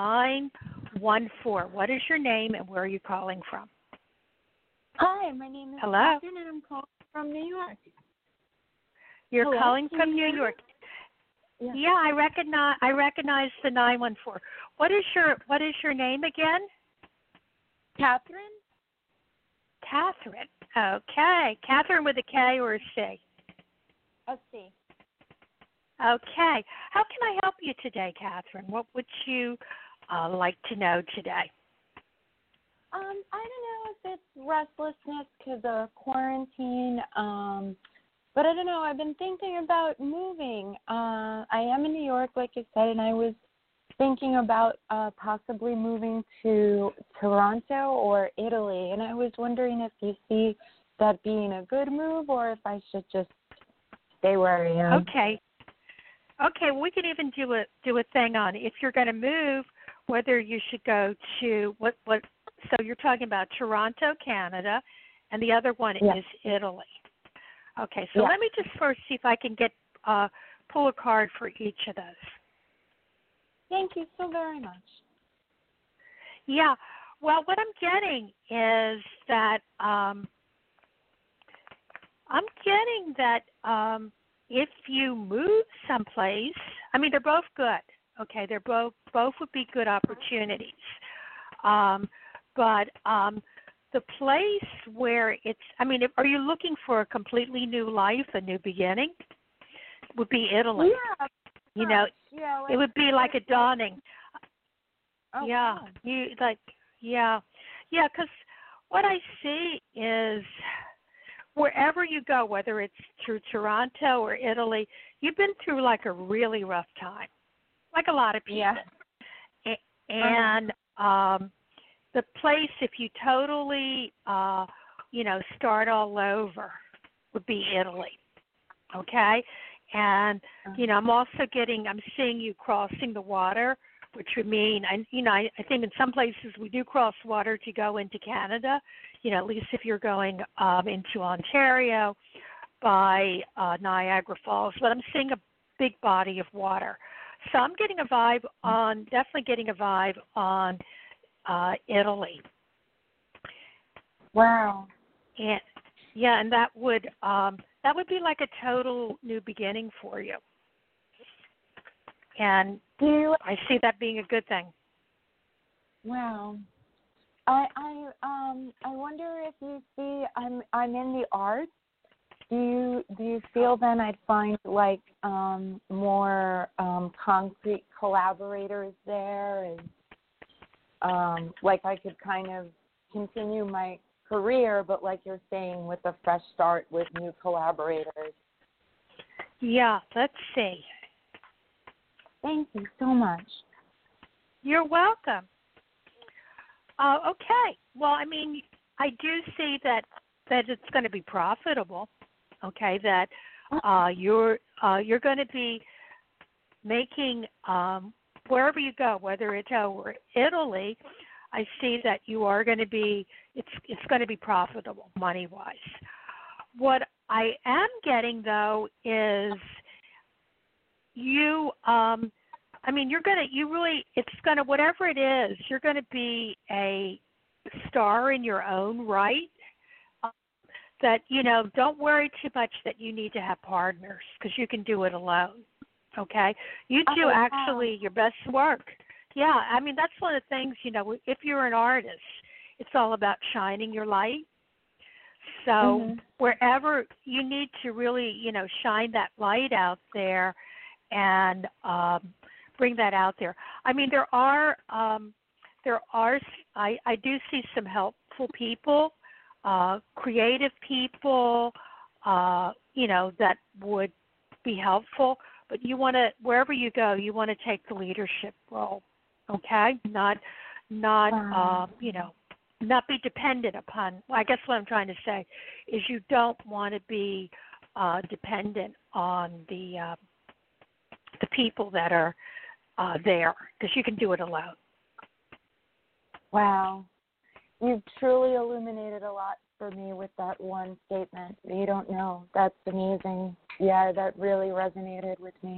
914. What is your name and where are you calling from? Hi, my name is Catherine, and I'm calling from New York. You're Hello? calling from New York. Yeah, I recognize the 914. What is your name again? Catherine. Catherine. Okay. Catherine with a K or a C? A C. Okay. How can I help you today, Catherine? What would you like to know today? I don't know if it's restlessness because of quarantine, but I don't know. I've been thinking about moving. I am in New York, like I said, and I was thinking about possibly moving to Toronto or Italy, and I was wondering if you see that being a good move or if I should just stay where I am. Okay, well, we could even do a thing on if you're going to move, whether you should go to what. So you're talking about Toronto, Canada, and the other one is Italy. Okay, so let me just first see if I can get pull a card for each of those. Thank you so very much. Yeah, well, what I'm getting is that if you move someplace, I mean, they're both good. Okay, they're both would be good opportunities. But the place where are you looking for a completely new life, a new beginning? Would be Italy. Yeah. It would be like a dawning. Oh, Yeah, wow. Because what I see is wherever you go, whether it's through Toronto or Italy, you've been through like a really rough time. like a lot of people. Yeah. And the place, if you totally, start all over, would be Italy. Okay? And, I'm seeing you crossing the water, which would mean, I think in some places we do cross water to go into Canada, at least if you're going into Ontario by Niagara Falls. But I'm seeing a big body of water. So I'm getting definitely getting a vibe on Italy. Wow. And and that would be like a total new beginning for you. And I see that being a good thing. Wow. I wonder if you see I'm in the arts. Do you feel then I'd find like more concrete collaborators there, and like I could kind of continue my career, but like you're saying, with a fresh start with new collaborators. Yeah, let's see. Thank you so much. You're welcome. Okay. Well, I mean, I do see that it's going to be profitable. Okay, that you're going to be making wherever you go, whether it's over Italy. I see that you are going to be. It's going to be profitable money-wise. What I am getting though is you. Whatever it is, you're going to be a star in your own right. That, don't worry too much that you need to have partners, because you can do it alone, okay? You do actually your best work. Yeah, I mean, that's one of the things, if you're an artist, it's all about shining your light. So wherever you need to really, shine that light out there and bring that out there. I mean, I do see some helpful people. Creative people, that would be helpful. But you want to, wherever you go, you want to take the leadership role, okay? Not be dependent upon. Well, I guess what I'm trying to say is you don't want to be dependent on the people that are there, because you can do it alone. Wow. You've truly illuminated a lot for me with that one statement. You don't know. That's amazing. Yeah, that really resonated with me.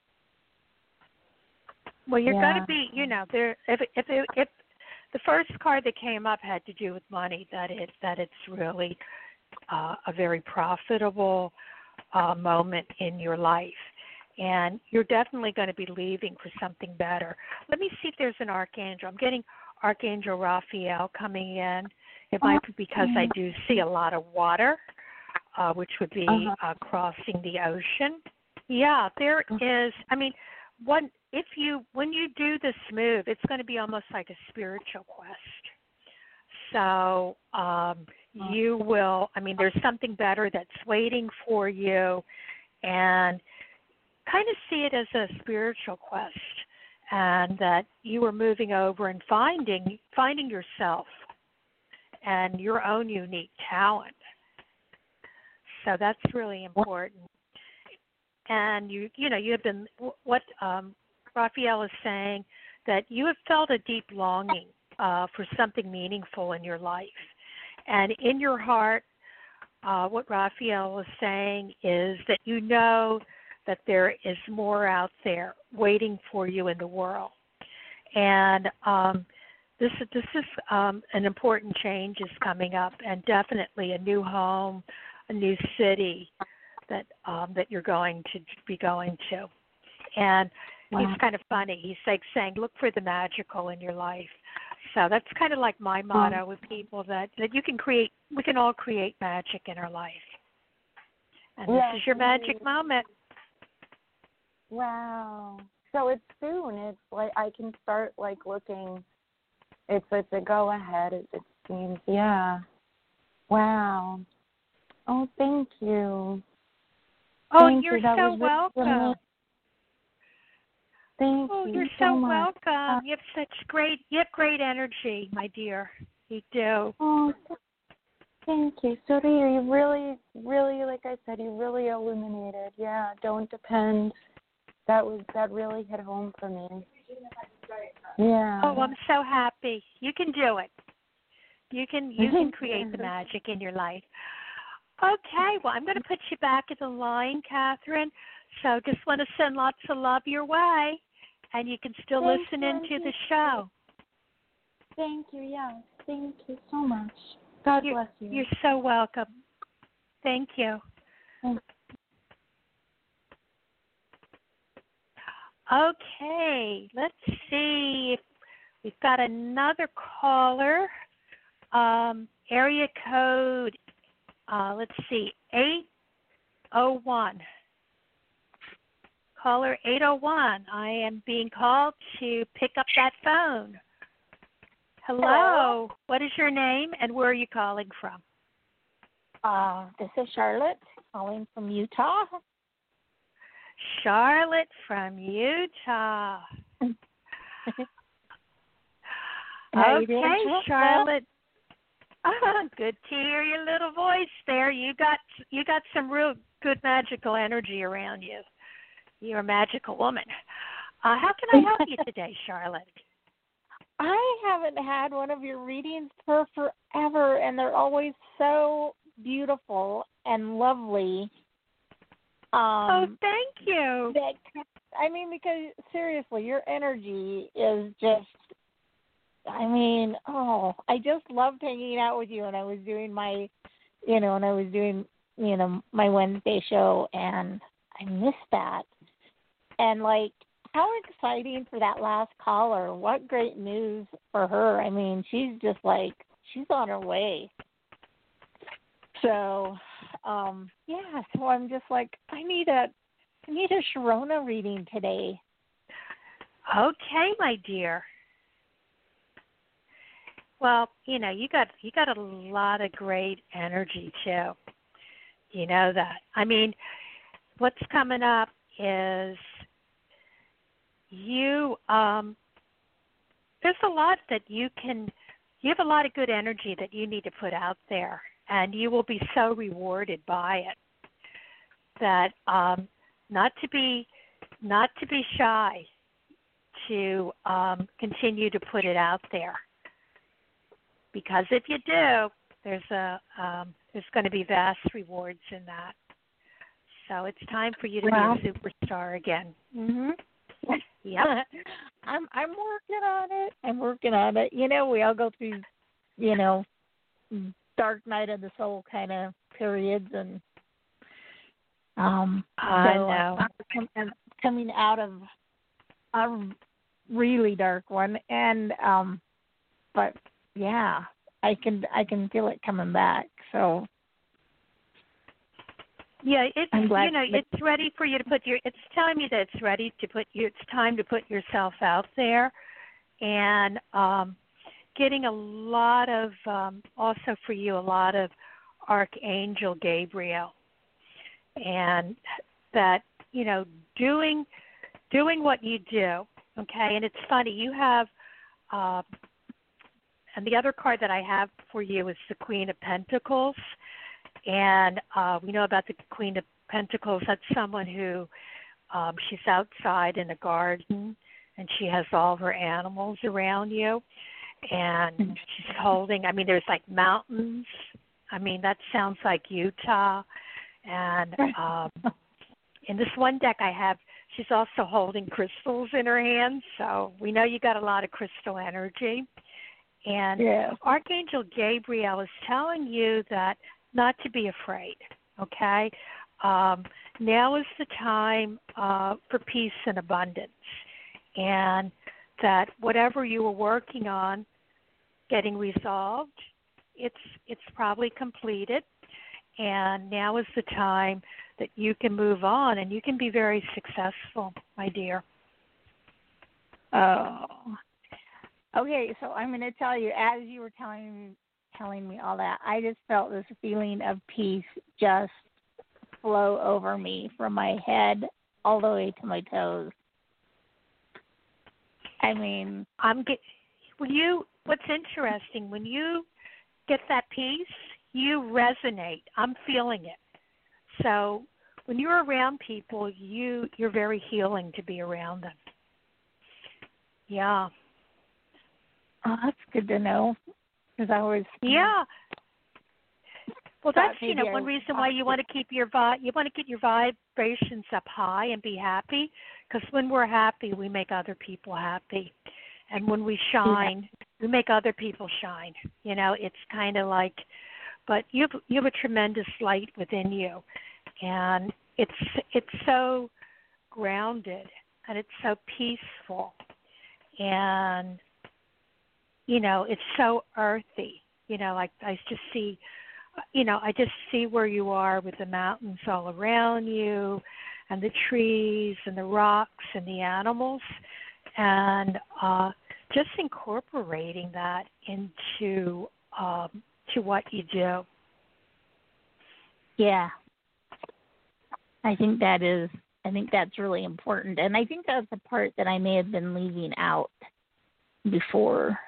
Well, you're going to be, there. If the first card that came up had to do with money, that it's really a very profitable moment in your life, and you're definitely going to be leaving for something better. Let me see if there's an archangel. I'm getting Archangel Raphael coming in. It might be because I do see a lot of water, which would be crossing the ocean. Yeah, there is. I mean, when you do this move, it's going to be almost like a spiritual quest. So you will. I mean, there's something better that's waiting for you, and kind of see it as a spiritual quest. And that you are moving over and finding yourself and your own unique talent. So that's really important. And you have been, what Raphael is saying, that you have felt a deep longing for something meaningful in your life. And in your heart, what Raphael is saying is that you know that there is more out there waiting for you in the world. And this is an important change is coming up, and definitely a new home, a new city that you're going to be going to. And he's kind of funny. He's like saying, look for the magical in your life. So that's kind of like my motto with people, that we can all create magic in our life. And this is your magic moment. Wow. So it's soon. It's like I can start like looking. It's a go ahead. It seems. Yeah. Wow. Oh, thank you. Oh, you're so welcome. Thank you. You're so much. welcome. You have great energy, my dear. You do. Oh, thank you. So do you. You really, really, like I said, you really illuminated. Yeah, don't depend. That really hit home for me. Yeah. Oh, I'm so happy. You can do it. You can create the magic in your life. Okay, well, I'm going to put you back in the line, Catherine. So just want to send lots of love your way, and you can still listen into the show. Thank you, yes. Thank you so much. God bless you. You're so welcome. Thank you. Okay, let's see if we've got another caller. Area code, let's see, 801. Caller 801, I am being called to pick up that phone. Hello. What is your name and where are you calling from? This is Charlotte calling from Utah. Charlotte from Utah. Okay, Charlotte. Good to hear your little voice there. You got some real good magical energy around you. You're a magical woman. How can I help you today, Charlotte? I haven't had one of your readings for forever, and they're always so beautiful and lovely. Thank you. Because seriously, your energy is just, I just loved hanging out with you, and I was doing my Wednesday show, and I missed that. And, how exciting for that last caller. What great news for her. She's just she's on her way. So, so I'm just I need a Sharona reading today. Okay, my dear. Well, you got a lot of great energy too. You know that. What's coming up is you there's a lot that you have a lot of good energy that you need to put out there, and you will be so rewarded by it. That not to be shy to continue to put it out there, because if you do, there's going to be vast rewards in that. So it's time for you to be a superstar again. Mhm. Yep. I'm working on it. We all go through, dark night of the soul kind of periods, and I know. I'm coming out of a really dark one, and but yeah, I can feel it coming back. So yeah, it's I'm glad it's ready for you to put your. It's telling me that it's ready to put you. It's time to put yourself out there, and getting a lot of also for you a lot of Archangel Gabriel, and that doing what you do. Okay, and it's funny you have. And the other card that I have for you is the Queen of Pentacles. And we know about the Queen of Pentacles. That's someone who she's outside in a garden, and she has all of her animals around you. And she's holding, there's mountains. That sounds like Utah. And in this one deck I have, she's also holding crystals in her hands. So we know you got a lot of crystal energy. And Archangel Gabriel is telling you that not to be afraid, okay? Now is the time for peace and abundance, and that whatever you were working on getting resolved, it's probably completed, and now is the time that you can move on and you can be very successful, my dear. Oh. Okay, so I'm going to tell you, as you were telling me all that, I just felt this feeling of peace just flow over me from my head all the way to my toes. What's interesting, when you get that peace, you resonate. I'm feeling it. So when you're around people, you're very healing to be around them. Yeah. Oh, that's good to know. Because I always Well, that's one reason why you want to keep your vibrations up high and be happy. Because when we're happy, we make other people happy, and when we shine, we make other people shine. It's kind of like, but you have a tremendous light within you, and it's so grounded and it's so peaceful, and it's so earthy. Like I just see. I just see where you are with the mountains all around you and the trees and the rocks and the animals, and just incorporating that into to what you do. Yeah. I think that's really important. And I think that's the part that I may have been leaving out before.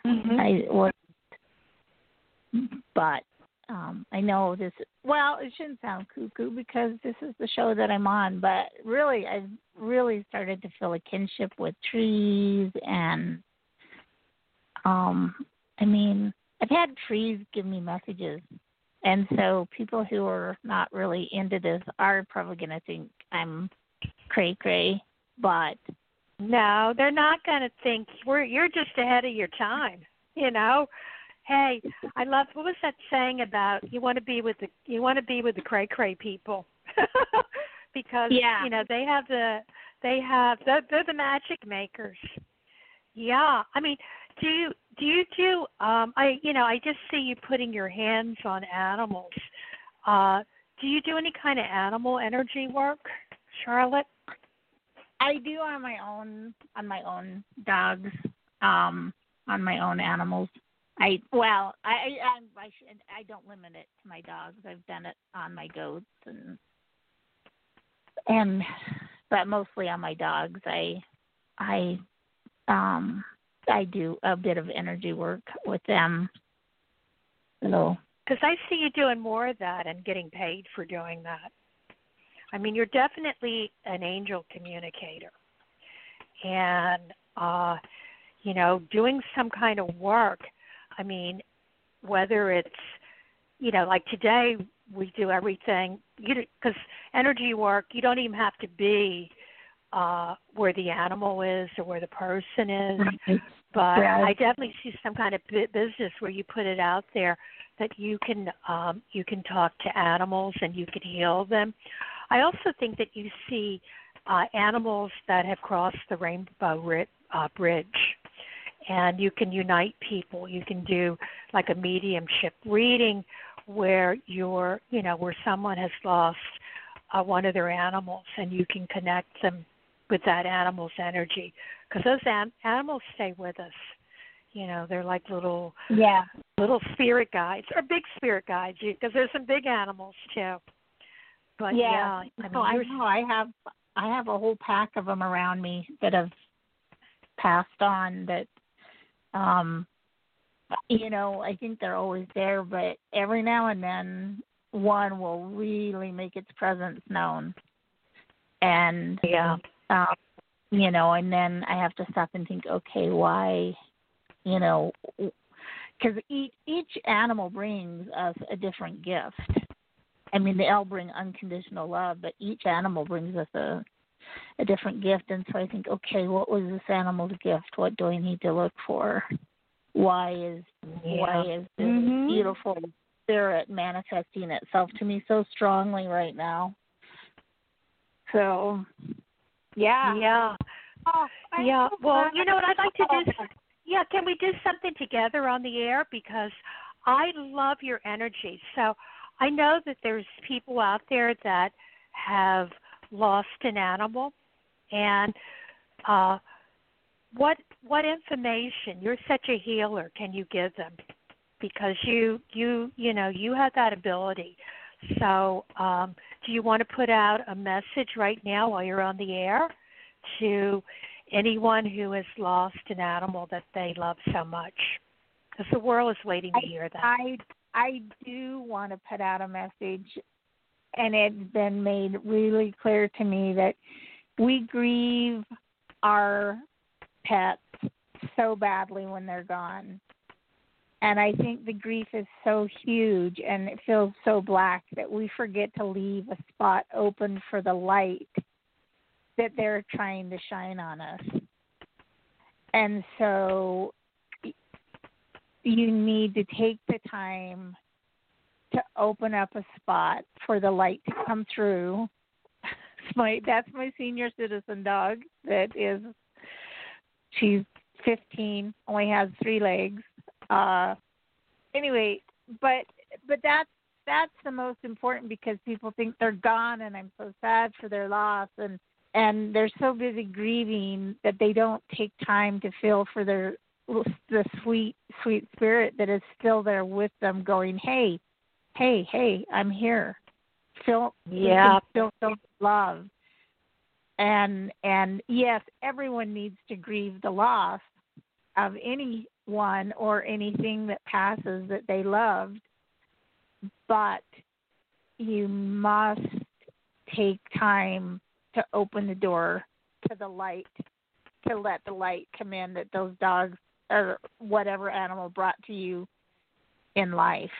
But I know this, it shouldn't sound cuckoo because this is the show that I'm on, but really, I've really started to feel a kinship with trees, and I've had trees give me messages, and so people who are not really into this are probably going to think I'm cray-cray, but... No, they're not going to think you're just ahead of your time, Hey, I love, what was that saying about you want to be with the cray people because they're the magic makers. Yeah, I mean, do you do I just see you putting your hands on animals. Do you do any kind of animal energy work, Charlotte? I do on my own dogs, on my own animals. I don't limit it to my dogs. I've done it on my goats but mostly on my dogs. I do a bit of energy work with them. So, because I see you doing more of that and getting paid for doing that. I mean, you're definitely an angel communicator, and doing some kind of work. I mean, whether it's, like today we do everything, because energy work, you don't even have to be where the animal is or where the person is. Right. But I definitely see some kind of business where you put it out there that you can talk to animals and you can heal them. I also think that you see animals that have crossed the rainbow bridge. And you can unite people. You can do like a mediumship reading where where someone has lost one of their animals, and you can connect them with that animal's energy. Because those animals stay with us. They're like little spirit guides, or big spirit guides, because there's some big animals too. But I have a whole pack of them around me that have passed on that. I think they're always there, but every now and then one will really make its presence known. And, and then I have to stop and think, okay, why, because each animal brings us a different gift. I mean, they all bring unconditional love, but each animal brings us a different gift. And so I think, okay, what was this animal's gift? What do I need to look for? Why is this beautiful spirit manifesting itself to me so strongly right now? So, yeah. Oh, yeah. Well, you know what I'd like to do? Yeah, can we do something together on the air? Because I love your energy. So I know that there's people out there that have lost an animal, and what information, you're such a healer, can you give them? Because you have that ability. So do you want to put out a message right now while you're on the air to anyone who has lost an animal that they love so much, because the world is waiting to hear that. I do want to put out a message, and it's been made really clear to me that we grieve our pets so badly when they're gone. And I think the grief is so huge and it feels so black that we forget to leave a spot open for the light that they're trying to shine on us. And so you need to take the time to open up a spot for the light to come through. That's my senior citizen dog. She's 15, only has 3 legs. Anyway, but that's the most important, because people think they're gone, and I'm so sad for their loss, and they're so busy grieving that they don't take time to feel for the sweet spirit that is still there with them, going, hey, I'm here. Feel love. And yes, everyone needs to grieve the loss of anyone or anything that passes that they loved, but you must take time to open the door to the light, to let the light come in that those dogs or whatever animal brought to you in life.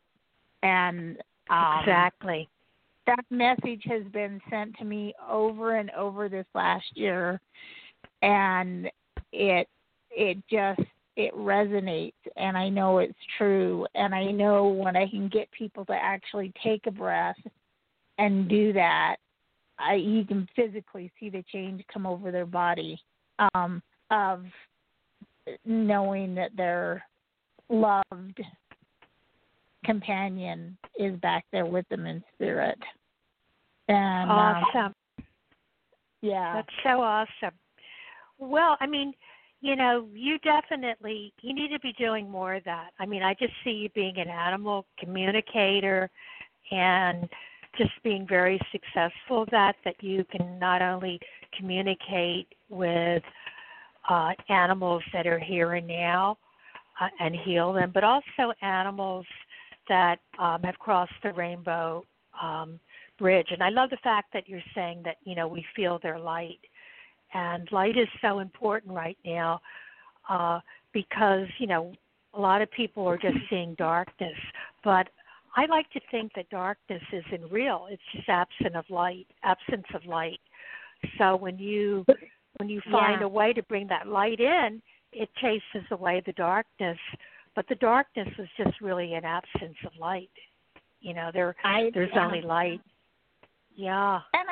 And exactly. That message has been sent to me over and over this last year, and it resonates, and I know it's true, and I know when I can get people to actually take a breath and do that, you can physically see the change come over their body, of knowing that their loved companion is back there with them in spirit. And awesome. Yeah. That's so awesome. Well, I mean, you need to be doing more of that. I mean, I just see you being an animal communicator and just being very successful that you can not only communicate with animals that are here and now and heal them, but also animals that have crossed the rainbow bridge. And I love the fact that you're saying that, we feel their light. And light is so important right now because, a lot of people are just seeing darkness. But I like to think that darkness isn't real. It's just absence of light. So when you find a way to bring that light in, it chases away the darkness. But the darkness is just really an absence of light. There's only light. Yeah. And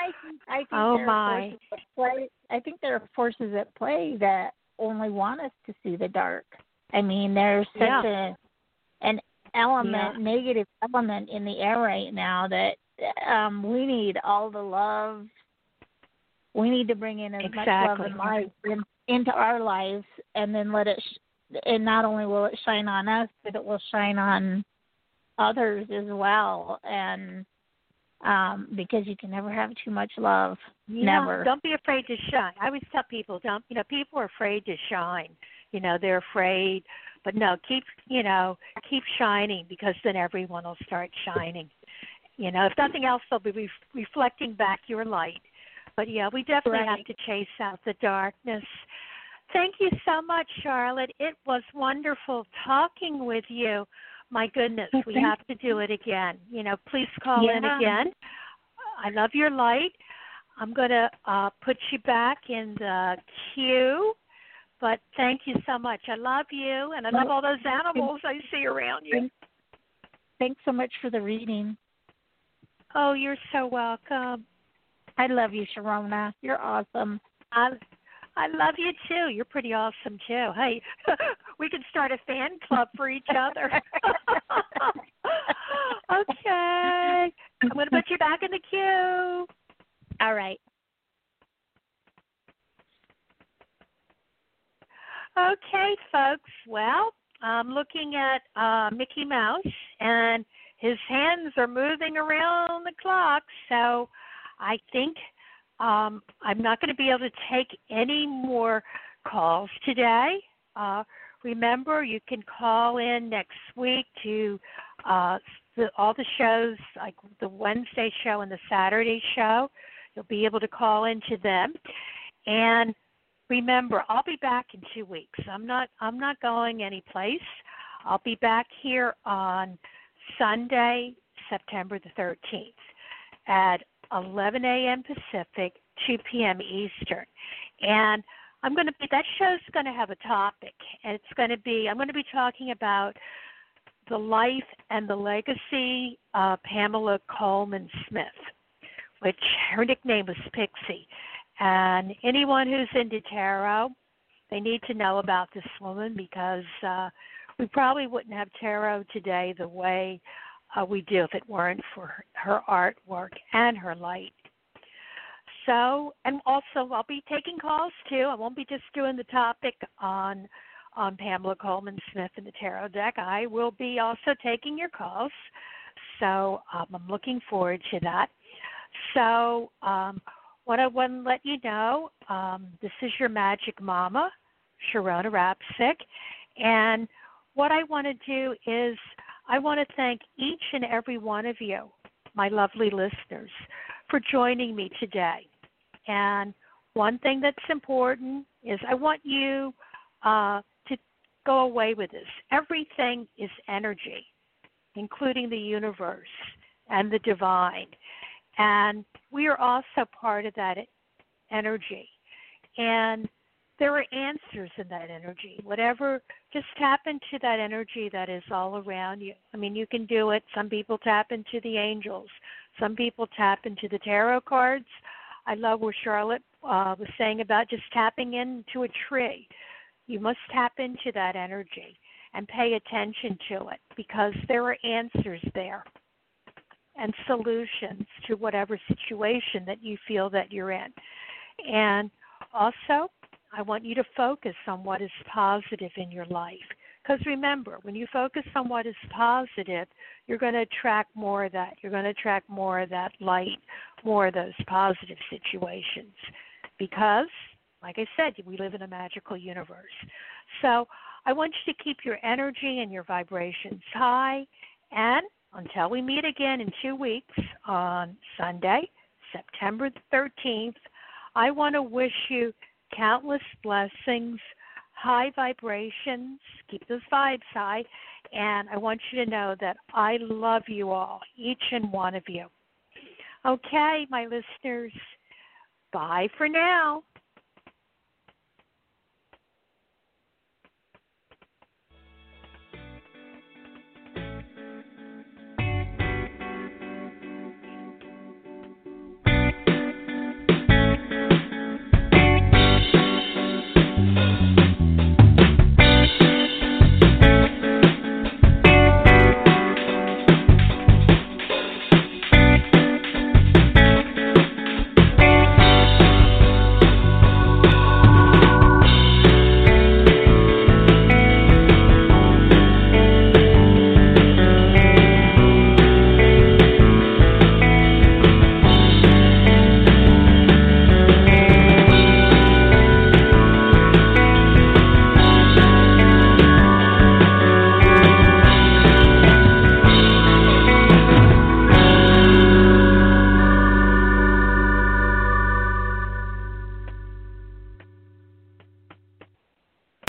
I think there are forces at play that only want us to see the dark. I mean, there's such an element, negative element in the air right now that we need all the love. We need to bring in as much love and light into our lives, and then let it. And not only will it shine on us, but it will shine on others as well. And because you can never have too much love. Never. Don't be afraid to shine. I always tell people, people are afraid to shine. They're afraid, but no, keep shining, because then everyone will start shining. If nothing else, they'll be reflecting back your light. But we definitely have to chase out the darkness. Thank you so much, Charlotte. It was wonderful talking with you. My goodness, we have to do it again. Please call in again. I love your light. I'm going to put you back in the queue. But thank you so much. I love you, and I love all those animals I see around you. Thanks so much for the reading. Oh, you're so welcome. I love you, Sharona. You're awesome. I love you, too. You're pretty awesome, too. Hey, we can start a fan club for each other. Okay. I'm going to put you back in the queue. All right. Okay, folks. Well, I'm looking at Mickey Mouse, and his hands are moving around the clock, so I think I'm not going to be able to take any more calls today. Remember, you can call in next week to all the shows, like the Wednesday show and the Saturday show. You'll be able to call into them. And remember, I'll be back in 2 weeks. I'm not going anyplace. I'll be back here on Sunday, September the 13th at 11 a.m. Pacific, 2 p.m. Eastern. And that show's going to have a topic. And I'm going to be talking about the life and the legacy of Pamela Colman Smith, which her nickname was Pixie. And anyone who's into tarot, they need to know about this woman because we probably wouldn't have tarot today the way we do if it weren't for her artwork and her light. So, and also I'll be taking calls too. I won't be just doing the topic on Pamela Colman Smith and the tarot deck. I will be also taking your calls. So I'm looking forward to that. So what I want to let you know, this is your Magic Mama, Sharona Rapsick. And what I want to do is I want to thank each and every one of you, my lovely listeners, for joining me today. And one thing that's important is I want you to go away with this. Everything is energy, including the universe and the divine. And we are also part of that energy. And there are answers in that energy. Whatever, just tap into that energy that is all around you. I mean, you can do it. Some people tap into the angels. Some people tap into the tarot cards. I love what Charlotte was saying about just tapping into a tree. You must tap into that energy and pay attention to it because there are answers there and solutions to whatever situation that you feel that you're in. And also, I want you to focus on what is positive in your life. Because remember, when you focus on what is positive, you're going to attract more of that. You're going to attract more of that light, more of those positive situations. Because, like I said, we live in a magical universe. So I want you to keep your energy and your vibrations high. And until we meet again in 2 weeks on Sunday, September the 13th, I want to wish you countless blessings, high vibrations, keep those vibes high, and I want you to know that I love you all, each and one of you. Okay, my listeners, bye for now.